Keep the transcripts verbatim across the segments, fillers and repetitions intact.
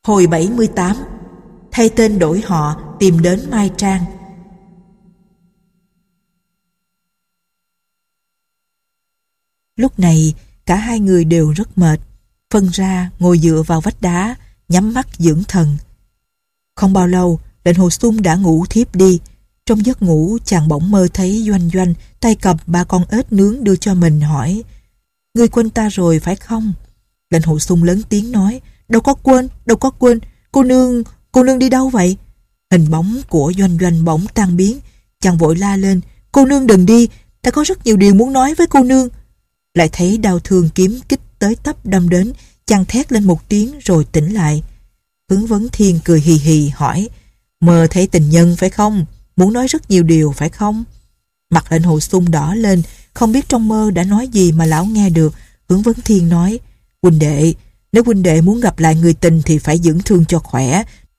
Hồi bảy mươi tám, thay tên đổi họ tìm đến Mai Trang. Lúc này cả hai người đều rất mệt, phân ra ngồi dựa vào vách đá, nhắm mắt dưỡng thần. Không bao lâu, lệnh Hồ Xung đã ngủ thiếp đi. Trong giấc ngủ, chàng bỗng mơ thấy Doanh Doanh tay cầm ba con ếch nướng đưa cho mình, hỏi: "Ngươi quên ta rồi phải không?" Lệnh Hồ Xung lớn tiếng nói: "Đâu có quên, đâu có quên. Cô nương, cô nương đi đâu vậy?" Hình bóng của Doanh Doanh bỗng tan biến. Chàng vội la lên: "Cô nương đừng đi, ta có rất nhiều điều muốn nói với cô nương." Lại thấy đao thương kiếm kích tới tấp đâm đến, chàng thét lên một tiếng rồi tỉnh lại. Hướng Vấn Thiên cười hì hì hỏi: "Mơ thấy tình nhân phải không? Muốn nói rất nhiều điều phải không?" Mặt lệnh Hồ Xung đỏ lên, không biết trong mơ đã nói gì mà lão nghe được. Hướng Vấn Thiên nói: "Huynh đệ, nếu huynh đệ muốn gặp lại người tình thì phải dưỡng thương cho khỏe,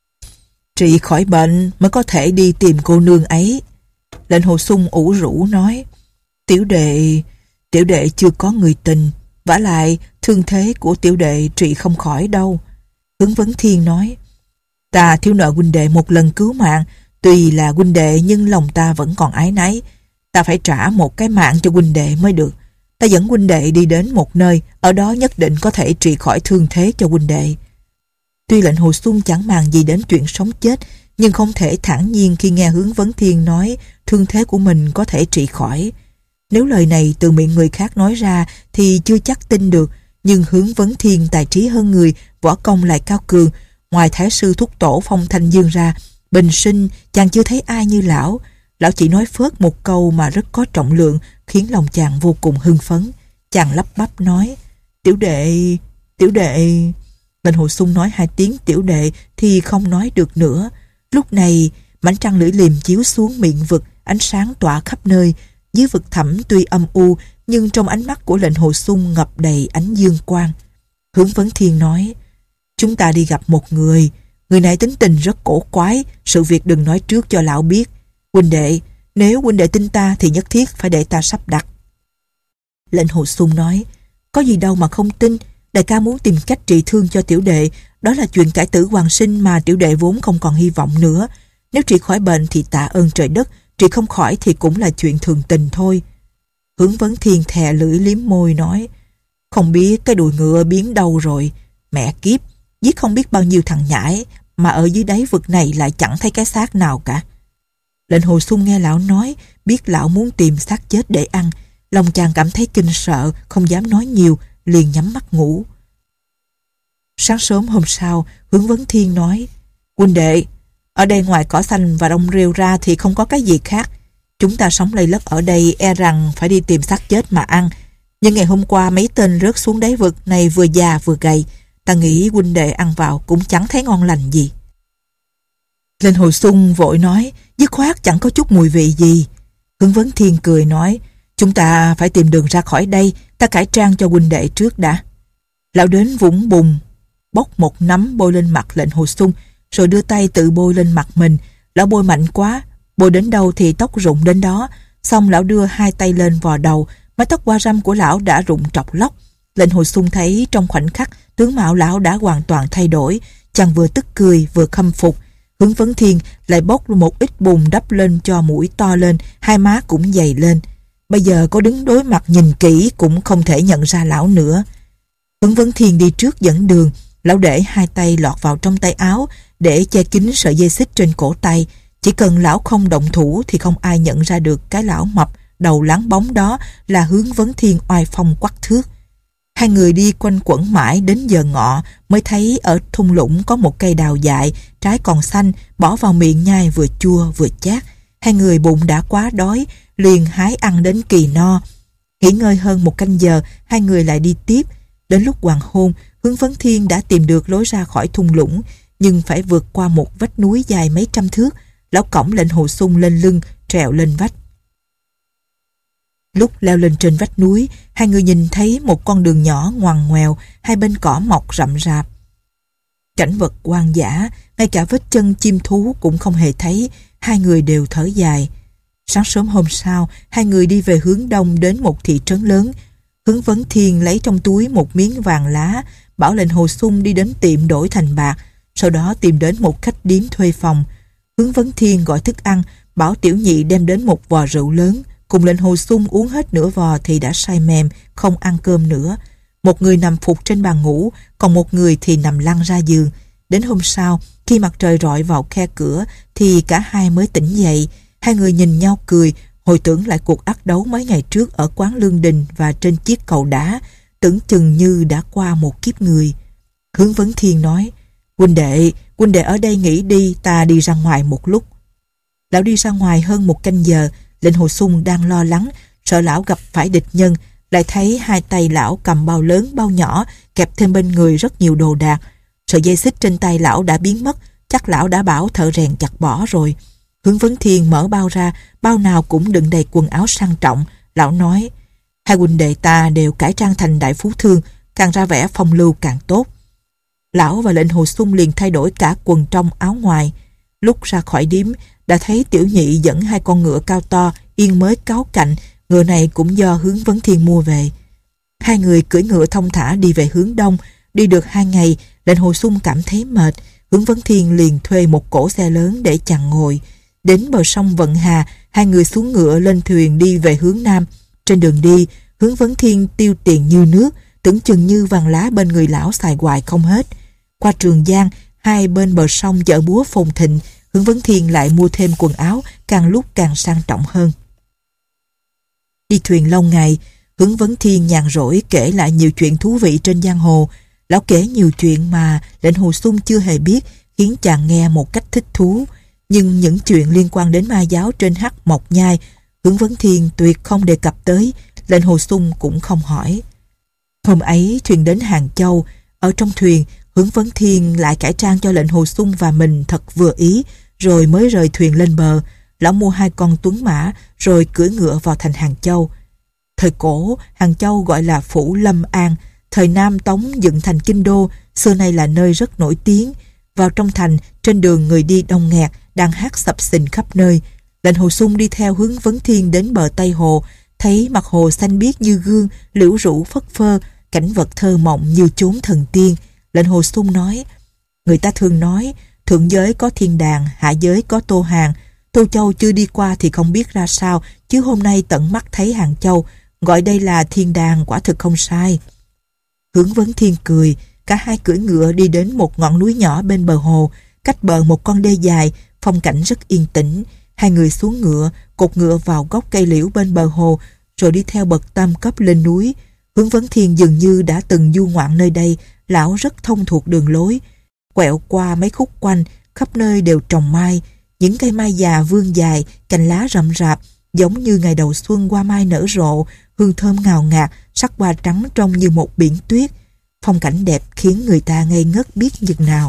trị khỏi bệnh mới có thể đi tìm cô nương ấy." Lệnh Hồ Xung ủ rũ nói: "Tiểu đệ, tiểu đệ chưa có người tình, vả lại thương thế của tiểu đệ trị không khỏi đâu." Hướng Vấn Thiên nói: "Ta thiếu nợ huynh đệ một lần cứu mạng, tuy là huynh đệ nhưng lòng ta vẫn còn áy náy. Ta phải trả một cái mạng cho huynh đệ mới được. Ta dẫn huynh đệ đi đến một nơi, ở đó nhất định có thể trị khỏi thương thế cho huynh đệ." Tuy lệnh Hồ Xung chẳng màng gì đến chuyện sống chết, nhưng không thể thản nhiên khi nghe Hướng Vấn Thiên nói thương thế của mình có thể trị khỏi. Nếu lời này từ miệng người khác nói ra thì chưa chắc tin được, nhưng Hướng Vấn Thiên tài trí hơn người, võ công lại cao cường. Ngoài Thái sư thúc tổ Phong Thanh Dương ra, bình sinh chàng chưa thấy ai như lão. Lão chỉ nói phớt một câu mà rất có trọng lượng, khiến lòng chàng vô cùng hưng phấn. Chàng lắp bắp nói: "Tiểu đệ, tiểu đệ." Lệnh Hồ Xung nói hai tiếng tiểu đệ thì không nói được nữa. Lúc này mảnh trăng lưỡi liềm chiếu xuống miệng vực, ánh sáng tỏa khắp nơi. Dưới vực thẳm tuy âm u, nhưng trong ánh mắt của lệnh Hồ Xung ngập đầy ánh dương quang. Hướng Vấn Thiên nói: "Chúng ta đi gặp một người. Người này tính tình rất cổ quái, sự việc đừng nói trước cho lão biết. Huynh đệ, nếu huynh đệ tin ta thì nhất thiết phải để ta sắp đặt." Lệnh Hồ Xung nói: "Có gì đâu mà không tin. Đại ca muốn tìm cách trị thương cho tiểu đệ, đó là chuyện cải tử hoàn sinh mà tiểu đệ vốn không còn hy vọng nữa. Nếu trị khỏi bệnh thì tạ ơn trời đất, trị không khỏi thì cũng là chuyện thường tình thôi." Hướng Vấn Thiên thè lưỡi liếm môi nói: "Không biết cái đùi ngựa biến đâu rồi. Mẹ kiếp, giết không biết bao nhiêu thằng nhãi, mà ở dưới đáy vực này lại chẳng thấy cái xác nào cả." Lệnh Hồ Xung nghe lão nói, biết lão muốn tìm xác chết để ăn. Lòng chàng cảm thấy kinh sợ, không dám nói nhiều, liền nhắm mắt ngủ. Sáng sớm hôm sau, Hướng Vấn Thiên nói: "Huynh đệ, ở đây ngoài cỏ xanh và rong rêu ra thì không có cái gì khác. Chúng ta sống lầy lất ở đây e rằng phải đi tìm xác chết mà ăn. Nhưng ngày hôm qua mấy tên rớt xuống đáy vực này vừa già vừa gầy. Ta nghĩ huynh đệ ăn vào cũng chẳng thấy ngon lành gì." Lệnh Hồ Xung vội nói: "Dứt khoát chẳng có chút mùi vị gì." Hướng Vấn Thiên cười nói: "Chúng ta phải tìm đường ra khỏi đây, ta cải trang cho huynh đệ trước đã." Lão đến vũng bùn, bốc một nắm bôi lên mặt lệnh Hồ Xung, rồi đưa tay tự bôi lên mặt mình. Lão bôi mạnh quá, bôi đến đâu thì tóc rụng đến đó. Xong lão đưa hai tay lên vò đầu, mái tóc hoa râm của lão đã rụng trọc lóc. Lệnh Hồ Xung thấy trong khoảnh khắc tướng mạo lão đã hoàn toàn thay đổi, chàng vừa tức cười vừa khâm phục. Hướng Vấn Thiên lại bốc một ít bùn đắp lên cho mũi to lên, hai má cũng dày lên. Bây giờ có đứng đối mặt nhìn kỹ cũng không thể nhận ra lão nữa. Hướng Vấn Thiên đi trước dẫn đường. Lão để hai tay lọt vào trong tay áo để che kín sợi dây xích trên cổ tay. Chỉ cần lão không động thủ thì không ai nhận ra được cái lão mập đầu láng bóng đó là Hướng Vấn Thiên oai phong quắc thước. Hai người đi quanh quẩn mãi đến giờ ngọ mới thấy ở thung lũng có một cây đào dại, trái còn xanh, bỏ vào miệng nhai vừa chua vừa chát. Hai người bụng đã quá đói, liền hái ăn đến kỳ no. Nghỉ ngơi hơn một canh giờ, hai người lại đi tiếp. Đến lúc hoàng hôn, Hướng Vấn Thiên đã tìm được lối ra khỏi thung lũng, nhưng phải vượt qua một vách núi dài mấy trăm thước. Lão cõng lệnh Hồ Xung lên lưng, trèo lên vách. Lúc leo lên trên vách núi, hai người nhìn thấy một con đường nhỏ ngoằn ngoèo, hai bên cỏ mọc rậm rạp. Cảnh vật hoang dã, ngay cả vết chân chim thú cũng không hề thấy. Hai người đều thở dài. Sáng sớm hôm sau, hai người đi về hướng đông đến một thị trấn lớn. Hướng Vấn Thiên lấy trong túi một miếng vàng lá, bảo lệnh Hồ Xung đi đến tiệm đổi thành bạc, sau đó tìm đến một khách điếm thuê phòng. Hướng Vấn Thiên gọi thức ăn, bảo tiểu nhị đem đến một vò rượu lớn, cùng lệnh Hồ Xung uống hết nửa vò thì đã say mềm, không ăn cơm nữa. Một người nằm phục trên bàn ngủ, còn một người thì nằm lăn ra giường. Đến hôm sau, khi mặt trời rọi vào khe cửa thì cả hai mới tỉnh dậy. Hai người nhìn nhau cười, hồi tưởng lại cuộc ác đấu mấy ngày trước ở quán Lương Đình và trên chiếc cầu đá, tưởng chừng như đã qua một kiếp người. Hướng Vấn Thiên nói: "Huynh đệ, huynh đệ ở đây nghỉ đi, ta đi ra ngoài một lúc." Lão đi ra ngoài hơn một canh giờ. Lệnh Hồ Xung đang lo lắng, sợ lão gặp phải địch nhân, lại thấy hai tay lão cầm bao lớn bao nhỏ, kẹp thêm bên người rất nhiều đồ đạc. Sợi dây xích trên tay lão đã biến mất, chắc lão đã bảo thợ rèn chặt bỏ rồi. Hướng Vấn Thiên mở bao ra, bao nào cũng đựng đầy quần áo sang trọng. Lão nói: "Hai huynh đệ ta đều cải trang thành đại phú thương, càng ra vẻ phong lưu càng tốt." Lão và lệnh Hồ Xung liền thay đổi cả quần trong áo ngoài. Lúc ra khỏi điếm, đã thấy tiểu nhị dẫn hai con ngựa cao to, yên mới cáu cạnh. Ngựa này cũng do Hướng Vấn Thiên mua về. Hai người cưỡi ngựa thông thả đi về hướng đông. Đi được hai ngày, lệnh Hồ Xung cảm thấy mệt. Hướng Vấn Thiên liền thuê một cỗ xe lớn để chàng ngồi. Đến bờ sông Vận Hà, hai người xuống ngựa lên thuyền đi về hướng nam. Trên đường đi, Hướng Vấn Thiên tiêu tiền như nước, tưởng chừng như vàng lá bên người lão xài hoài không hết. Qua Trường Giang, hai bên bờ sông chợ búa phồn thịnh. Hướng Vấn Thiên lại mua thêm quần áo, càng lúc càng sang trọng hơn. Đi thuyền lâu ngày, Hướng Vấn Thiên nhàn rỗi kể lại nhiều chuyện thú vị trên giang hồ. Lão kể nhiều chuyện mà lệnh Hồ Xung chưa hề biết, khiến chàng nghe một cách thích thú. Nhưng những chuyện liên quan đến ma giáo trên Hắc Mộc Nhai, Hướng Vấn Thiên tuyệt không đề cập tới, lệnh Hồ Xung cũng không hỏi. Hôm ấy thuyền đến Hàng Châu. Ở trong thuyền, Hướng Vấn Thiên lại cải trang cho lệnh Hồ Xung và mình thật vừa ý, rồi mới rời thuyền lên bờ. Lão mua hai con tuấn mã, rồi cưỡi ngựa vào thành Hàng Châu. Thời cổ, Hàng Châu gọi là Phủ Lâm An. Thời Nam Tống dựng thành kinh đô, xưa nay là nơi rất nổi tiếng. Vào trong thành, trên đường người đi đông nghẹt, đang hát sập sình khắp nơi. Lệnh Hồ Xung đi theo Hướng Vấn Thiên đến bờ Tây Hồ, thấy mặt hồ xanh biếc như gương, liễu rủ phất phơ, cảnh vật thơ mộng như chốn thần tiên. Lệnh Hồ Xung nói: "Người ta thường nói, thượng giới có thiên đàng, hạ giới có Tô Hàng. Tô Châu chưa đi qua thì không biết ra sao, chứ hôm nay tận mắt thấy Hàng Châu, gọi đây là thiên đàng quả thực không sai." Hướng Vấn Thiên cười. Cả hai cưỡi ngựa đi đến một ngọn núi nhỏ bên bờ hồ, cách bờ một con đê dài, phong cảnh rất yên tĩnh. Hai người xuống ngựa, cột ngựa vào gốc cây liễu bên bờ hồ, rồi đi theo bậc tam cấp lên núi. Hướng Vấn Thiên dường như đã từng du ngoạn nơi đây, lão rất thông thuộc đường lối. Quẹo qua mấy khúc quanh, khắp nơi đều trồng mai. Những cây mai già vươn dài, cành lá rậm rạp, giống như ngày đầu xuân hoa mai nở rộ, hương thơm ngào ngạt, sắc hoa trắng trông như một biển tuyết. Phong cảnh đẹp khiến người ta ngây ngất biết chừng nào.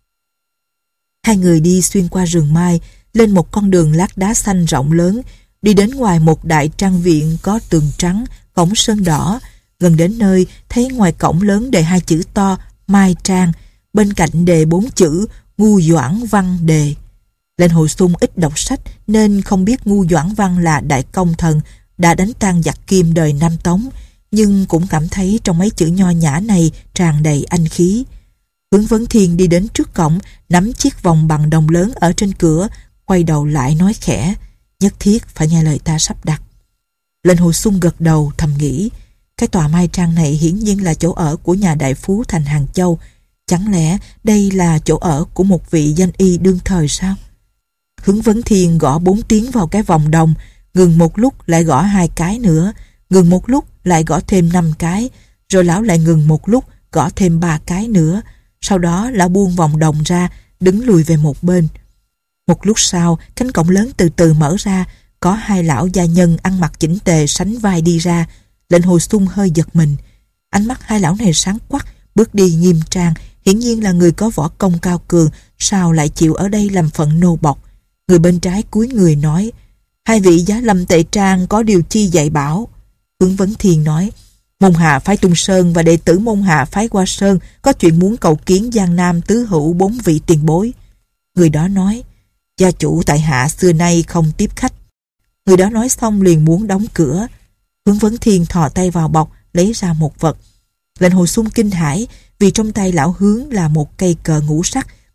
Hai người đi xuyên qua rừng mai, lên một con đường lát đá xanh rộng lớn, đi đến ngoài một đại trang viện có tường trắng, cổng sơn đỏ. Gần đến nơi, thấy ngoài cổng lớn đề hai chữ to Mai Trang, bên cạnh đề bốn chữ Ngu Doãn Văn Đề. Lệnh Hồ Xung ít đọc sách nên không biết Ngu Doãn Văn là đại công thần đã đánh tan giặc Kim đời Nam Tống, nhưng cũng cảm thấy trong mấy chữ nho nhã này tràn đầy anh khí. Hướng Vấn Thiên đi đến trước cổng, nắm chiếc vòng bằng đồng lớn ở trên cửa, quay đầu lại nói khẽ: "Nhất thiết phải nghe lời ta sắp đặt." Lệnh Hồ Xung gật đầu thầm nghĩ, cái tòa Mai Trang này hiển nhiên là chỗ ở của nhà đại phú thành Hàng Châu. Chẳng lẽ đây là chỗ ở của một vị danh y đương thời sao? Hướng Vấn Thiên gõ bốn tiếng vào cái vòng đồng, ngừng một lúc lại gõ hai cái nữa, ngừng một lúc lại gõ thêm năm cái, rồi lão lại ngừng một lúc gõ thêm ba cái nữa. Sau đó lão buông vòng đồng ra, đứng lùi về một bên. Một lúc sau, cánh cổng lớn từ từ mở ra, có hai lão gia nhân ăn mặc chỉnh tề sánh vai đi ra. Lệnh Hồ Xung hơi giật mình. Ánh mắt hai lão này sáng quắc, bước đi nghiêm trang, hiển nhiên là người có võ công cao cường, sao lại chịu ở đây làm phận nô bộc. Người bên trái cúi người nói: "Hai vị giá lâm Tệ Trang có điều chi dạy bảo?" Hướng Vấn Thiên nói: "Môn hạ phái Tung Sơn và đệ tử môn hạ phái Hoa Sơn có chuyện muốn cầu kiến Giang Nam tứ hữu bốn vị tiền bối." Người đó nói: "Gia chủ tại hạ xưa nay không tiếp khách." Người đó nói xong liền muốn đóng cửa. Hướng Vấn Thiên thò tay vào bọc, lấy ra một vật. Lệnh Hồ Xung kinh hãi, vì trong tay lão Hướng là một cây cờ ngũ sắc,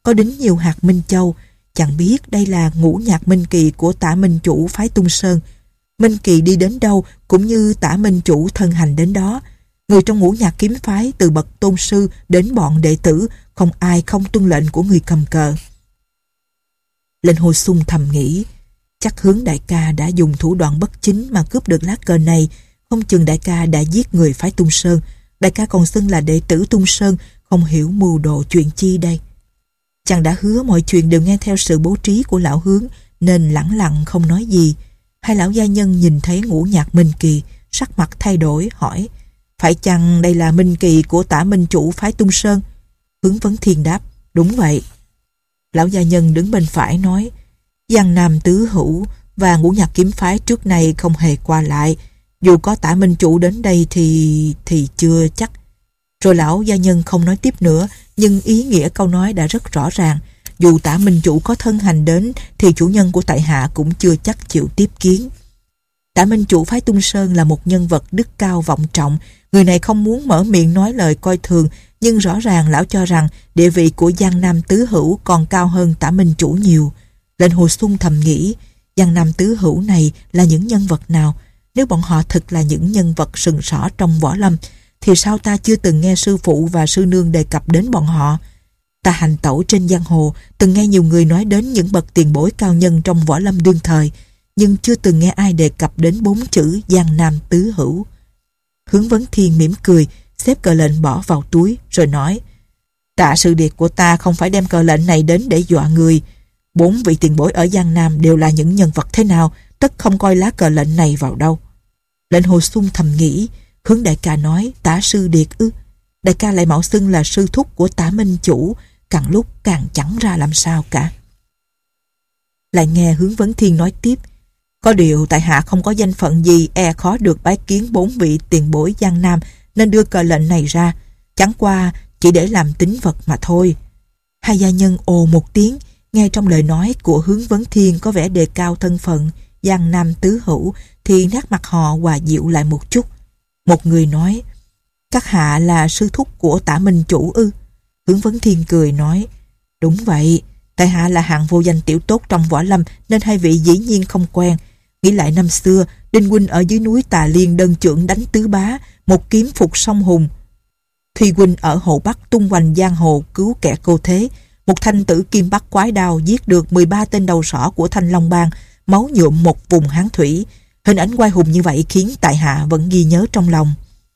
có đính nhiều hạt minh châu. Chàng biết đây là ngũ nhạc minh kỳ của Tả Minh Chủ phái Tung Sơn. Minh kỳ đi đến đâu cũng như Tả Minh Chủ thân hành đến đó. Người trong ngũ nhạc kiếm phái từ bậc tôn sư đến bọn đệ tử, không ai không tuân lệnh của người cầm cờ. Lệnh Hồ Xung thầm nghĩ, chắc Hướng đại ca đã dùng thủ đoạn bất chính mà cướp được lá cờ này. Không chừng đại ca đã giết người phái Tung Sơn. Đại ca còn xưng là đệ tử Tung Sơn, không hiểu mưu đồ chuyện chi đây. Chàng đã hứa mọi chuyện đều nghe theo sự bố trí của lão Hướng, nên lẳng lặng không nói gì. Hai lão gia nhân nhìn thấy ngũ nhạc minh kỳ, sắc mặt thay đổi, hỏi, phải chăng đây là minh kỳ của Tả Minh Chủ phái Tung Sơn? Hướng Vấn Thiên đáp, đúng vậy. Lão gia nhân đứng bên phải nói, Giang Nam Tứ Hữu và ngũ nhạc kiếm phái trước nay không hề qua lại. Dù có Tả Minh Chủ đến đây thì... thì chưa chắc. Rồi lão gia nhân không nói tiếp nữa, nhưng ý nghĩa câu nói đã rất rõ ràng. Dù Tả Minh Chủ có thân hành đến thì chủ nhân của tại hạ cũng chưa chắc chịu tiếp kiến. Tả Minh Chủ phái Tung Sơn là một nhân vật đức cao vọng trọng. Người này không muốn mở miệng nói lời coi thường, nhưng rõ ràng lão cho rằng địa vị của Giang Nam Tứ Hữu còn cao hơn Tả Minh Chủ nhiều. Lệnh Hồ Xung thầm nghĩ, Giang Nam Tứ Hữu này là những nhân vật nào? Nếu bọn họ thực là những nhân vật sừng sỏ trong võ lâm, thì sao ta chưa từng nghe sư phụ và sư nương đề cập đến bọn họ? Ta hành tẩu trên giang hồ, từng nghe nhiều người nói đến những bậc tiền bối cao nhân trong võ lâm đương thời, nhưng chưa từng nghe ai đề cập đến bốn chữ Giang Nam Tứ Hữu. Hướng Vấn Thiên mỉm cười, xếp cờ lệnh bỏ vào túi, rồi nói, Tạ sư điệt của ta không phải đem cờ lệnh này đến để dọa người. Bốn vị tiền bối ở Giang Nam đều là những nhân vật thế nào, tất không coi lá cờ lệnh này vào đâu. Lệnh Hồ Xung thầm nghĩ, Hướng đại ca nói Tả sư điệt ư? Đại ca lại mạo xưng là sư thúc của Tả Minh Chủ, càng lúc càng chẳng ra làm sao cả. Lại nghe Hướng Vấn Thiên nói tiếp, có điều tại hạ không có danh phận gì, e khó được bái kiến bốn vị tiền bối Giang Nam, nên đưa cờ lệnh này ra, chẳng qua chỉ để làm tín vật mà thôi. Hai gia nhân ồ một tiếng, nghe trong lời nói của Hướng Vấn Thiên có vẻ đề cao thân phận Giang Nam Tứ Hữu, thì nét mặt họ hòa dịu lại một chút. Một người nói, các hạ là sư thúc của Tả Minh Chủ ư? Hướng Vấn Thiên cười nói, đúng vậy, tại hạ là hạng vô danh tiểu tốt trong võ lâm, nên hai vị dĩ nhiên không quen. Nghĩ lại năm xưa, Đinh huynh ở dưới núi Tà Liên đơn chưởng đánh tứ bá, một kiếm phục song hùng. Thùy huynh ở Hồ Bắc tung hoành giang hồ cứu kẻ cô thế, một thanh tử kim bắc quái đao giết được mười ba tên đầu sỏ của Thanh Long Bang, máu nhuộm một vùng hán thủy. Hình ảnh oai hùng như vậy khiến tại hạ vẫn ghi nhớ trong lòng.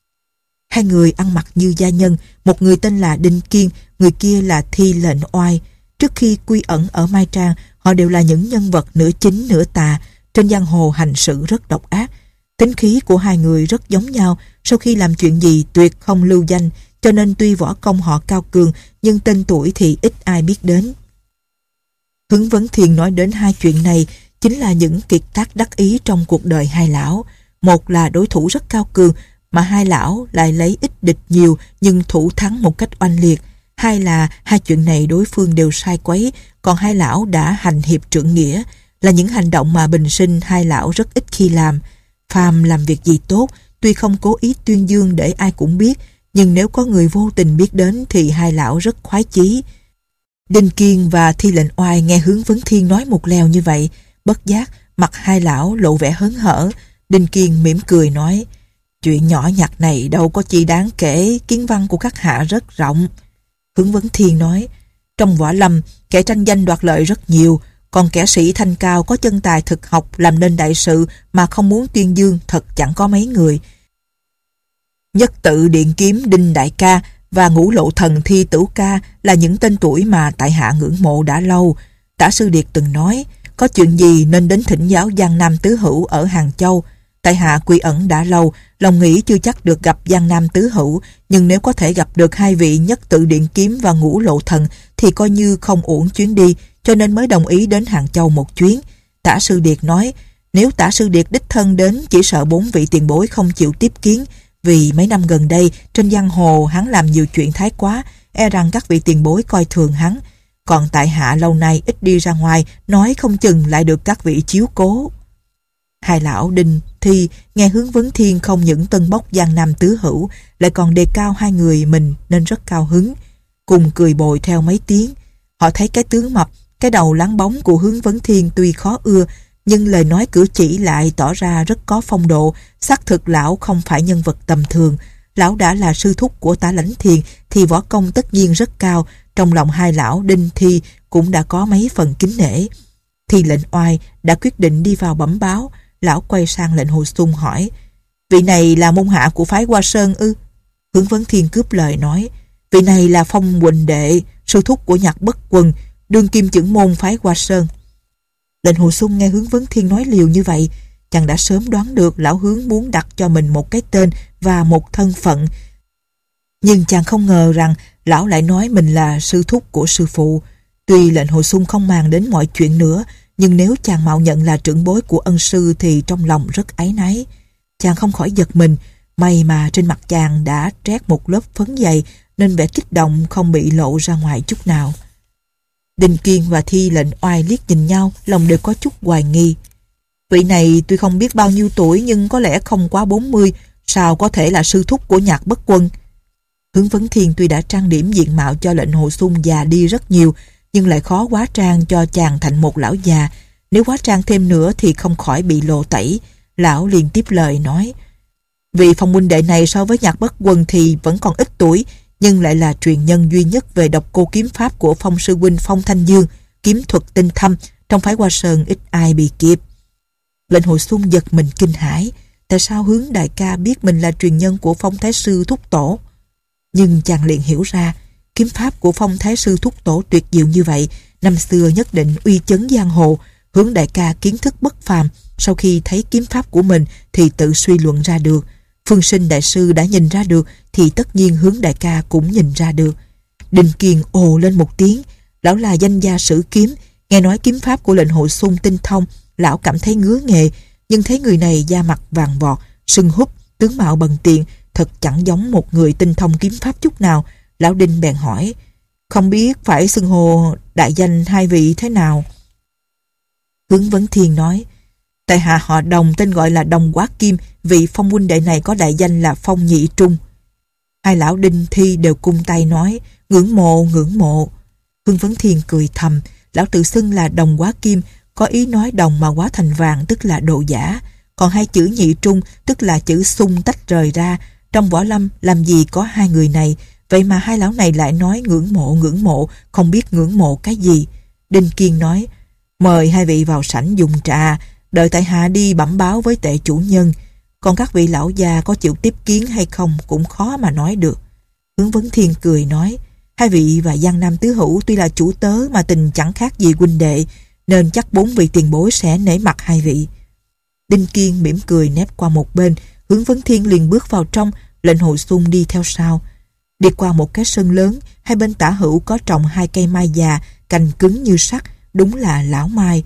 Hai người ăn mặc như gia nhân, một người tên là Đinh Kiên, người kia là Thi Lệnh Oai. Trước khi quy ẩn ở Mai Trang, họ đều là những nhân vật nửa chính nửa tà, trên giang hồ hành sự rất độc ác. Tính khí của hai người rất giống nhau, sau khi làm chuyện gì tuyệt không lưu danh, cho nên tuy võ công họ cao cường, nhưng tên tuổi thì ít ai biết đến. Hướng Vấn Thiên nói đến hai chuyện này chính là những kiệt tác đắc ý trong cuộc đời hai lão. Một là đối thủ rất cao cường, mà hai lão lại lấy ít địch nhiều nhưng thủ thắng một cách oanh liệt. Hai là hai chuyện này đối phương đều sai quấy, còn hai lão đã hành hiệp trượng nghĩa, là những hành động mà bình sinh hai lão rất ít khi làm. Phàm làm việc gì tốt, tuy không cố ý tuyên dương để ai cũng biết, nhưng nếu có người vô tình biết đến thì hai lão rất khoái chí. Đinh Kiên và Thi Lệnh Oai nghe Hướng Vấn Thiên nói một lèo như vậy, bất giác mặt hai lão lộ vẻ hớn hở. Đinh Kiên mỉm cười nói, chuyện nhỏ nhặt này đâu có chi đáng kể, kiến văn của các hạ rất rộng. Hướng Vấn Thiên nói, trong võ lâm kẻ tranh danh đoạt lợi rất nhiều, còn kẻ sĩ thanh cao có chân tài thực học làm nên đại sự mà không muốn tuyên dương thật chẳng có mấy người. Nhất tự điện kiếm Đinh đại ca và ngũ lộ thần Thi Tửu ca là những tên tuổi mà tại hạ ngưỡng mộ đã lâu. Tả sư điệt từng nói, có chuyện gì nên đến thỉnh giáo Giang Nam Tứ Hữu ở Hàng Châu. Tại hạ quy ẩn đã lâu, lòng nghĩ chưa chắc được gặp Giang Nam Tứ Hữu, nhưng nếu có thể gặp được hai vị Nhất tự điện kiếm và ngũ lộ thần thì coi như không uổng chuyến đi, cho nên mới đồng ý đến Hàng Châu một chuyến. Tả sư điệt nói, nếu tả sư điệt đích thân đến chỉ sợ bốn vị tiền bối không chịu tiếp kiến, vì mấy năm gần đây trên giang hồ hắn làm nhiều chuyện thái quá, e rằng các vị tiền bối coi thường hắn. Còn tại hạ lâu nay ít đi ra ngoài, nói không chừng lại được các vị chiếu cố. Hai lão Đinh, Thi nghe Hướng Vấn Thiên không những tân bốc Giang Nam Tứ Hữu, lại còn đề cao hai người mình nên rất cao hứng, cùng cười bồi theo mấy tiếng. Họ thấy cái tướng mập, cái đầu láng bóng của Hướng Vấn Thiên tuy khó ưa, nhưng lời nói cử chỉ lại tỏ ra rất có phong độ. Xác thực lão không phải nhân vật tầm thường. Lão đã là sư thúc của Tả Lãnh Thiền thì võ công tất nhiên rất cao. Trong lòng hai lão Đinh Thi cũng đã có mấy phần kính nể. Thì lệnh oai đã quyết định đi vào bẩm báo. Lão quay sang lệnh Hồ Xung hỏi: vị này là môn hạ của phái Hoa Sơn ư? Hướng Vấn Thiên cướp lời nói: vị này là Phong huynh đệ, sư thúc của Nhạc Bất Quần, đương kim trưởng môn phái Hoa Sơn. Lệnh Hồ Xung nghe Hướng Vấn Thiên nói liều như vậy, chàng đã sớm đoán được lão Hướng muốn đặt cho mình một cái tên và một thân phận. Nhưng chàng không ngờ rằng lão lại nói mình là sư thúc của sư phụ. Tuy lệnh Hồ Xung không màng đến mọi chuyện nữa, nhưng nếu chàng mạo nhận là trưởng bối của ân sư thì trong lòng rất áy náy. Chàng không khỏi giật mình, may mà trên mặt chàng đã trét một lớp phấn dày nên vẻ kích động không bị lộ ra ngoài chút nào. Đinh Kiên và Thi lệnh oai liếc nhìn nhau, lòng đều có chút hoài nghi. Vị này tuy không biết bao nhiêu tuổi nhưng có lẽ không quá bốn mươi, sao có thể là sư thúc của Nhạc Bất Quân? Hướng Vấn Thiên tuy đã trang điểm diện mạo cho lệnh Hồ Xung già đi rất nhiều, nhưng lại khó hóa trang cho chàng thành một lão già. Nếu hóa trang thêm nữa thì không khỏi bị lộ tẩy. Lão liền tiếp lời nói: vị Phong huynh đệ này so với Nhạc Bất Quân thì vẫn còn ít tuổi, nhưng lại là truyền nhân duy nhất về độc cô kiếm pháp của Phong sư huynh Phong Thanh Dương, kiếm thuật tinh thâm, trong phái Hoa Sơn ít ai bị kịp. Lệnh Hồ Xung giật mình kinh hãi, tại sao Hướng đại ca biết mình là truyền nhân của Phong Thái sư thúc tổ? Nhưng chàng liền hiểu ra, kiếm pháp của Phong Thái sư thúc tổ tuyệt diệu như vậy, năm xưa nhất định uy chấn giang hồ. Hướng đại ca kiến thức bất phàm, sau khi thấy kiếm pháp của mình thì tự suy luận ra được. Phương Sinh đại sư đã nhìn ra được thì tất nhiên Hướng đại ca cũng nhìn ra được. Đinh Kiên ồ lên một tiếng. Lão là danh gia sử kiếm, nghe nói kiếm pháp của lệnh Hồ Xung tinh thông, lão cảm thấy ngứa nghề. Nhưng thấy người này da mặt vàng vọt, sưng húp, tướng mạo bần tiện, thật chẳng giống một người tinh thông kiếm pháp chút nào. Lão Đinh bèn hỏi: không biết phải xưng hô đại danh hai vị thế nào? Hướng Vấn Thiên nói: tại hạ họ Đồng, tên gọi là Đồng Quá Kim, vị Phong huynh đệ này có đại danh là Phong Nhị Trung. Hai lão Đinh Thi đều cung tay nói: ngưỡng mộ, ngưỡng mộ. Hướng Vấn Thiên cười thầm, lão tự xưng là Đồng Quá Kim, có ý nói đồng mà hóa thành vàng tức là đồ giả, còn hai chữ Nhị Trung tức là chữ xung tách rời ra. Trong võ lâm làm gì có hai người này, vậy mà hai lão này lại nói ngưỡng mộ, ngưỡng mộ, không biết ngưỡng mộ cái gì. Đinh Kiên nói: mời hai vị vào sảnh dùng trà, đợi tại hạ đi bẩm báo với tệ chủ nhân. Còn các vị lão già có chịu tiếp kiến hay không cũng khó mà nói được. Hướng Vấn Thiên cười nói: hai vị và Giang Nam tứ hữu tuy là chủ tớ mà tình chẳng khác gì huynh đệ, nên chắc bốn vị tiền bối sẽ nể mặt hai vị. Đinh Kiên mỉm cười nép qua một bên. Hướng Vấn Thiên liền bước vào trong, lệnh Hồ Xung đi theo sau. Đi qua một cái sân lớn, hai bên tả hữu có trồng hai cây mai già, cành cứng như sắt, đúng là lão mai.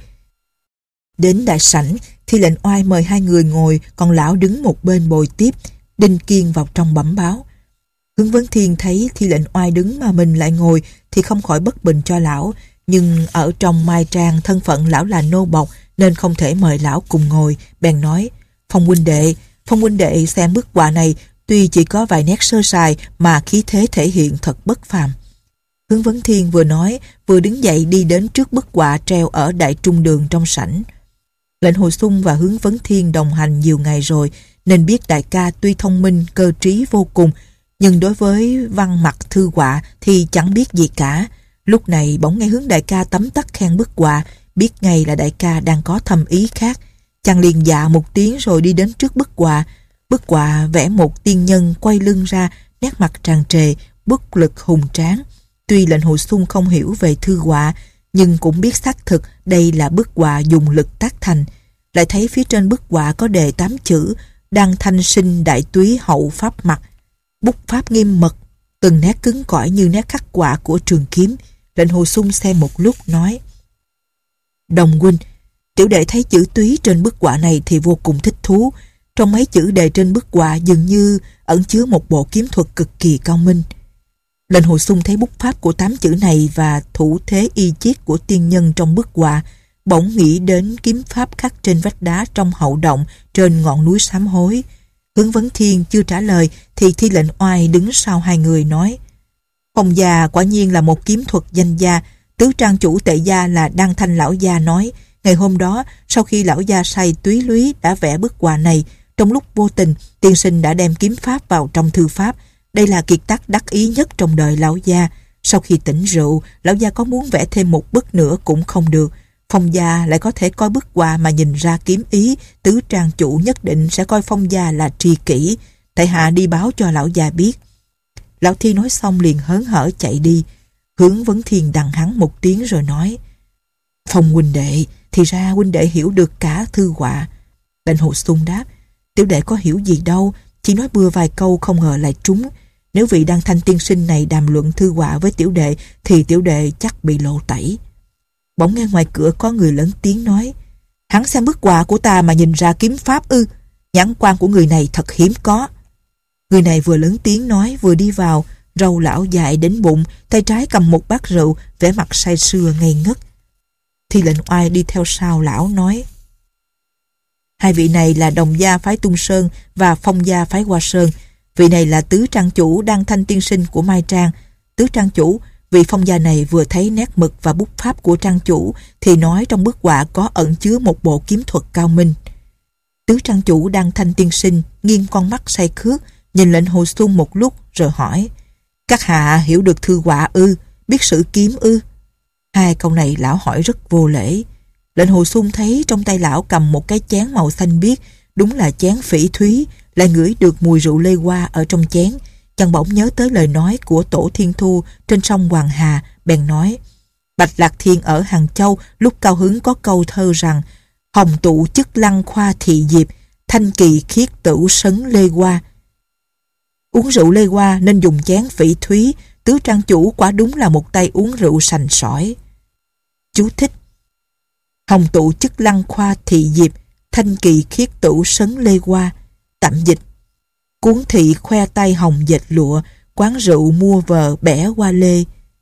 Đến đại sảnh thì lệnh oai mời hai người ngồi, còn lão đứng một bên bồi tiếp. Đinh Kiên vào trong bẩm báo. Hướng Vấn Thiên thấy Thi lệnh oai đứng mà mình lại ngồi thì không khỏi bất bình cho lão, nhưng ở trong mai trang thân phận lão là nô bộc nên không thể mời lão cùng ngồi, bèn nói: Phong huynh đệ, Phong huynh đệ xem bức họa này, tuy chỉ có vài nét sơ sài mà khí thế thể hiện thật bất phàm. Hướng Vấn Thiên vừa nói vừa đứng dậy đi đến trước bức họa treo ở đại trung đường trong sảnh. Lệnh Hồ Xung và Hướng Vấn Thiên đồng hành nhiều ngày rồi nên biết đại ca tuy thông minh cơ trí vô cùng, nhưng đối với văn mặt thư họa thì chẳng biết gì cả. Lúc này bỗng nghe Hướng đại ca tấm tắc khen bức họa, biết ngay là đại ca đang có thâm ý khác. Chàng liền dạ một tiếng rồi đi đến trước bức họa. Bức họa vẽ một tiên nhân quay lưng ra, nét mặt tràn trề, bất lực hùng tráng. Tuy lệnh Hồ Xung không hiểu về thư họa, nhưng cũng biết xác thực đây là bức họa dùng lực tác thành. Lại thấy phía trên bức họa có đề tám chữ: Đăng Thanh Sinh Đại Túy Hậu Pháp Mặt. Bút pháp nghiêm mật, từng nét cứng cỏi như nét khắc họa của trường kiếm. Lệnh Hồ Xung xem một lúc nói: Đồng huynh, tiểu đệ thấy chữ túy trên bức họa này thì vô cùng thích thú. Trong mấy chữ đề trên bức họa dường như ẩn chứa một bộ kiếm thuật cực kỳ cao minh. Lệnh Hồ Xung thấy bút pháp của tám chữ này và thủ thế y chiết của tiên nhân trong bức họa, bỗng nghĩ đến kiếm pháp khắc trên vách đá trong hậu động trên ngọn núi sám hối. Hướng Vấn Thiên chưa trả lời thì Thi lệnh oai đứng sau hai người nói: Phong gia quả nhiên là một kiếm thuật danh gia, Tứ trang chủ Tệ gia là Đăng Thanh lão gia nói, ngày hôm đó sau khi lão gia say túy lúy đã vẽ bức họa này, trong lúc vô tình tiên sinh đã đem kiếm pháp vào trong thư pháp. Đây là kiệt tác đắc ý nhất trong đời lão gia. Sau khi tỉnh rượu, lão gia có muốn vẽ thêm một bức nữa cũng không được. Phong gia lại có thể coi bức họa mà nhìn ra kiếm ý, tứ trang chủ nhất định sẽ coi Phong gia là tri kỷ. Tại hạ đi báo cho lão gia biết. Lão Thi nói xong liền hớn hở chạy đi. Hướng Vấn Thiên đằng hắn một tiếng rồi nói: Phong huynh đệ, thì ra huynh đệ hiểu được cả thư họa. Lệnh Hồ Xung đáp: Tiểu đệ có hiểu gì đâu, chỉ nói bừa vài câu không ngờ lại trúng. Nếu vị Đăng Thanh tiên sinh này đàm luận thư họa với tiểu đệ thì tiểu đệ chắc bị lộ tẩy. Bỗng nghe ngoài cửa có người lớn tiếng nói: Hắn xem bức họa của ta mà nhìn ra kiếm pháp ư? Nhãn quan của người này thật hiếm có. Người này vừa lớn tiếng nói vừa đi vào, râu lão dài đến bụng, tay trái cầm một bát rượu, vẻ mặt say sưa ngây ngất. Thi Lệnh Oai đi theo sau lão nói: Hai vị này là Đồng gia phái Tung Sơn và Phong gia phái Hoa Sơn. Vị này là tứ trang chủ Đăng Thanh tiên sinh của Mai Trang. Tứ trang chủ, vị Phong gia này vừa thấy nét mực và bút pháp của trang chủ thì nói trong bức họa có ẩn chứa một bộ kiếm thuật cao minh. Tứ trang chủ Đăng Thanh tiên sinh nghiêng con mắt say khước, nhìn Lệnh Hồ Xung một lúc rồi hỏi: Các hạ hiểu được thư họa ư? Biết sử kiếm ư? Hai câu này lão hỏi rất vô lễ. Lệnh Hồ Xung thấy trong tay lão cầm một cái chén màu xanh biếc, đúng là chén phỉ thúy, lại ngửi được mùi rượu lê hoa ở trong chén. Chàng bỗng nhớ tới lời nói của Tổ Thiên Thu trên sông Hoàng Hà, bèn nói: Bạch Lạc Thiên ở Hàng Châu lúc cao hứng có câu thơ rằng: Hồng tụ chức lăng khoa thị diệp, thanh kỳ khiết tửu sấn lê hoa. Uống rượu lê hoa nên dùng chén phỉ thúy. Tứ trang chủ quả đúng là một tay uống rượu sành sỏi. Chú thích: Hồng tụ chức lăng khoa thị diệp, thanh kỳ khiết tửu sấn lê hoa. Tạm dịch: Cuốn thị khoe tay hồng dệt lụa, quán rượu mua vờ bẻ hoa lê.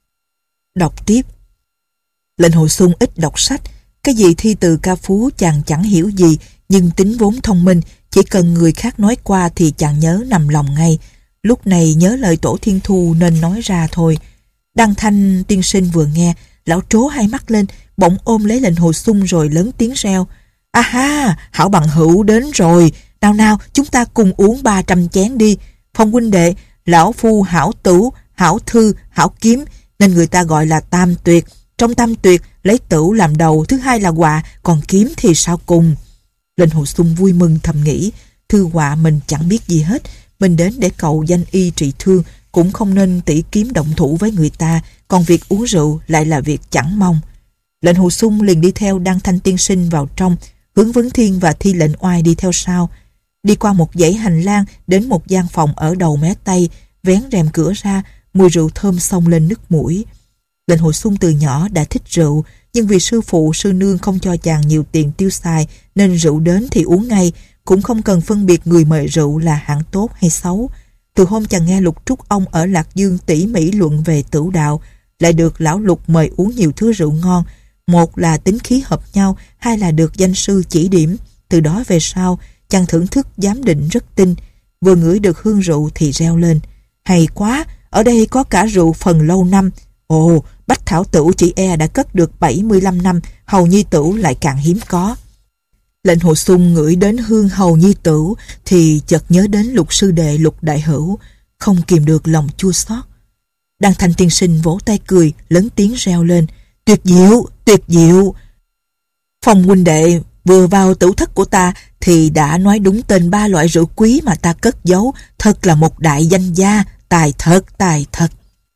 Đọc tiếp. Lệnh Hồ Xung ít đọc sách, cái gì thi từ ca phú chàng chẳng hiểu gì, nhưng tính vốn thông minh, chỉ cần người khác nói qua thì chàng nhớ nằm lòng ngay. Lúc này nhớ lời Tổ Thiên Thu nên nói ra thôi. Đăng Thanh tiên sinh vừa nghe, lão trố hai mắt lên, bỗng ôm lấy Lệnh Hồ Xung rồi lớn tiếng reo: A ha, hảo bằng hữu đến rồi. Nào nào, chúng ta cùng uống ba trăm chén đi. Phong huynh đệ, lão phu hảo tửu, hảo thư, hảo kiếm, nên người ta gọi là tam tuyệt. Trong tam tuyệt, lấy tửu làm đầu, thứ hai là họa, còn kiếm thì sao cùng. Lệnh Hồ Xung vui mừng thầm nghĩ: thư họa mình chẳng biết gì hết, mình đến để cầu danh y trị thương, cũng không nên tỉ kiếm động thủ với người ta, còn việc uống rượu lại là việc chẳng mong. Lệnh Hồ Xung liền đi theo Đăng Thanh tiên sinh vào trong, Hướng Vấn Thiên và Thi Lệnh Oai đi theo sau. Đi qua một dãy hành lang đến một gian phòng ở đầu mé tây, vén rèm cửa ra, mùi rượu thơm xông lên nức mũi. Lệnh Hồ Xung từ nhỏ đã thích rượu, nhưng vì sư phụ sư nương không cho chàng nhiều tiền tiêu xài nên rượu đến thì uống ngay, cũng không cần phân biệt người mời rượu là hạng tốt hay xấu. Từ hôm chàng nghe Lục Trúc ông ở Lạc Dương tỉ mỉ luận về tửu đạo, lại được lão Lục mời uống nhiều thứ rượu ngon, một là tính khí hợp nhau, hai là được danh sư chỉ điểm. Từ đó về sau, chàng thưởng thức giám định rất tinh, vừa ngửi được hương rượu thì reo lên: Hay quá, ở đây có cả rượu phần lâu năm. Ồ, bách thảo tửu chị e đã cất được bảy mươi lăm năm, hầu nhi tửu lại càng hiếm có. Lệnh Hồ Xung ngửi đến hương hầu nhi tửu thì chợt nhớ đến Lục sư đệ Lục đại hữu, không kìm được lòng chua xót. Đăng Thanh tiên sinh vỗ tay cười, lớn tiếng reo lên: Tuyệt diệu, tuyệt diệu. Phong huynh đệ vừa vào tửu thất của ta thì đã nói đúng tên ba loại rượu quý mà ta cất giấu, thật là một đại danh gia, tài thật, tài thật.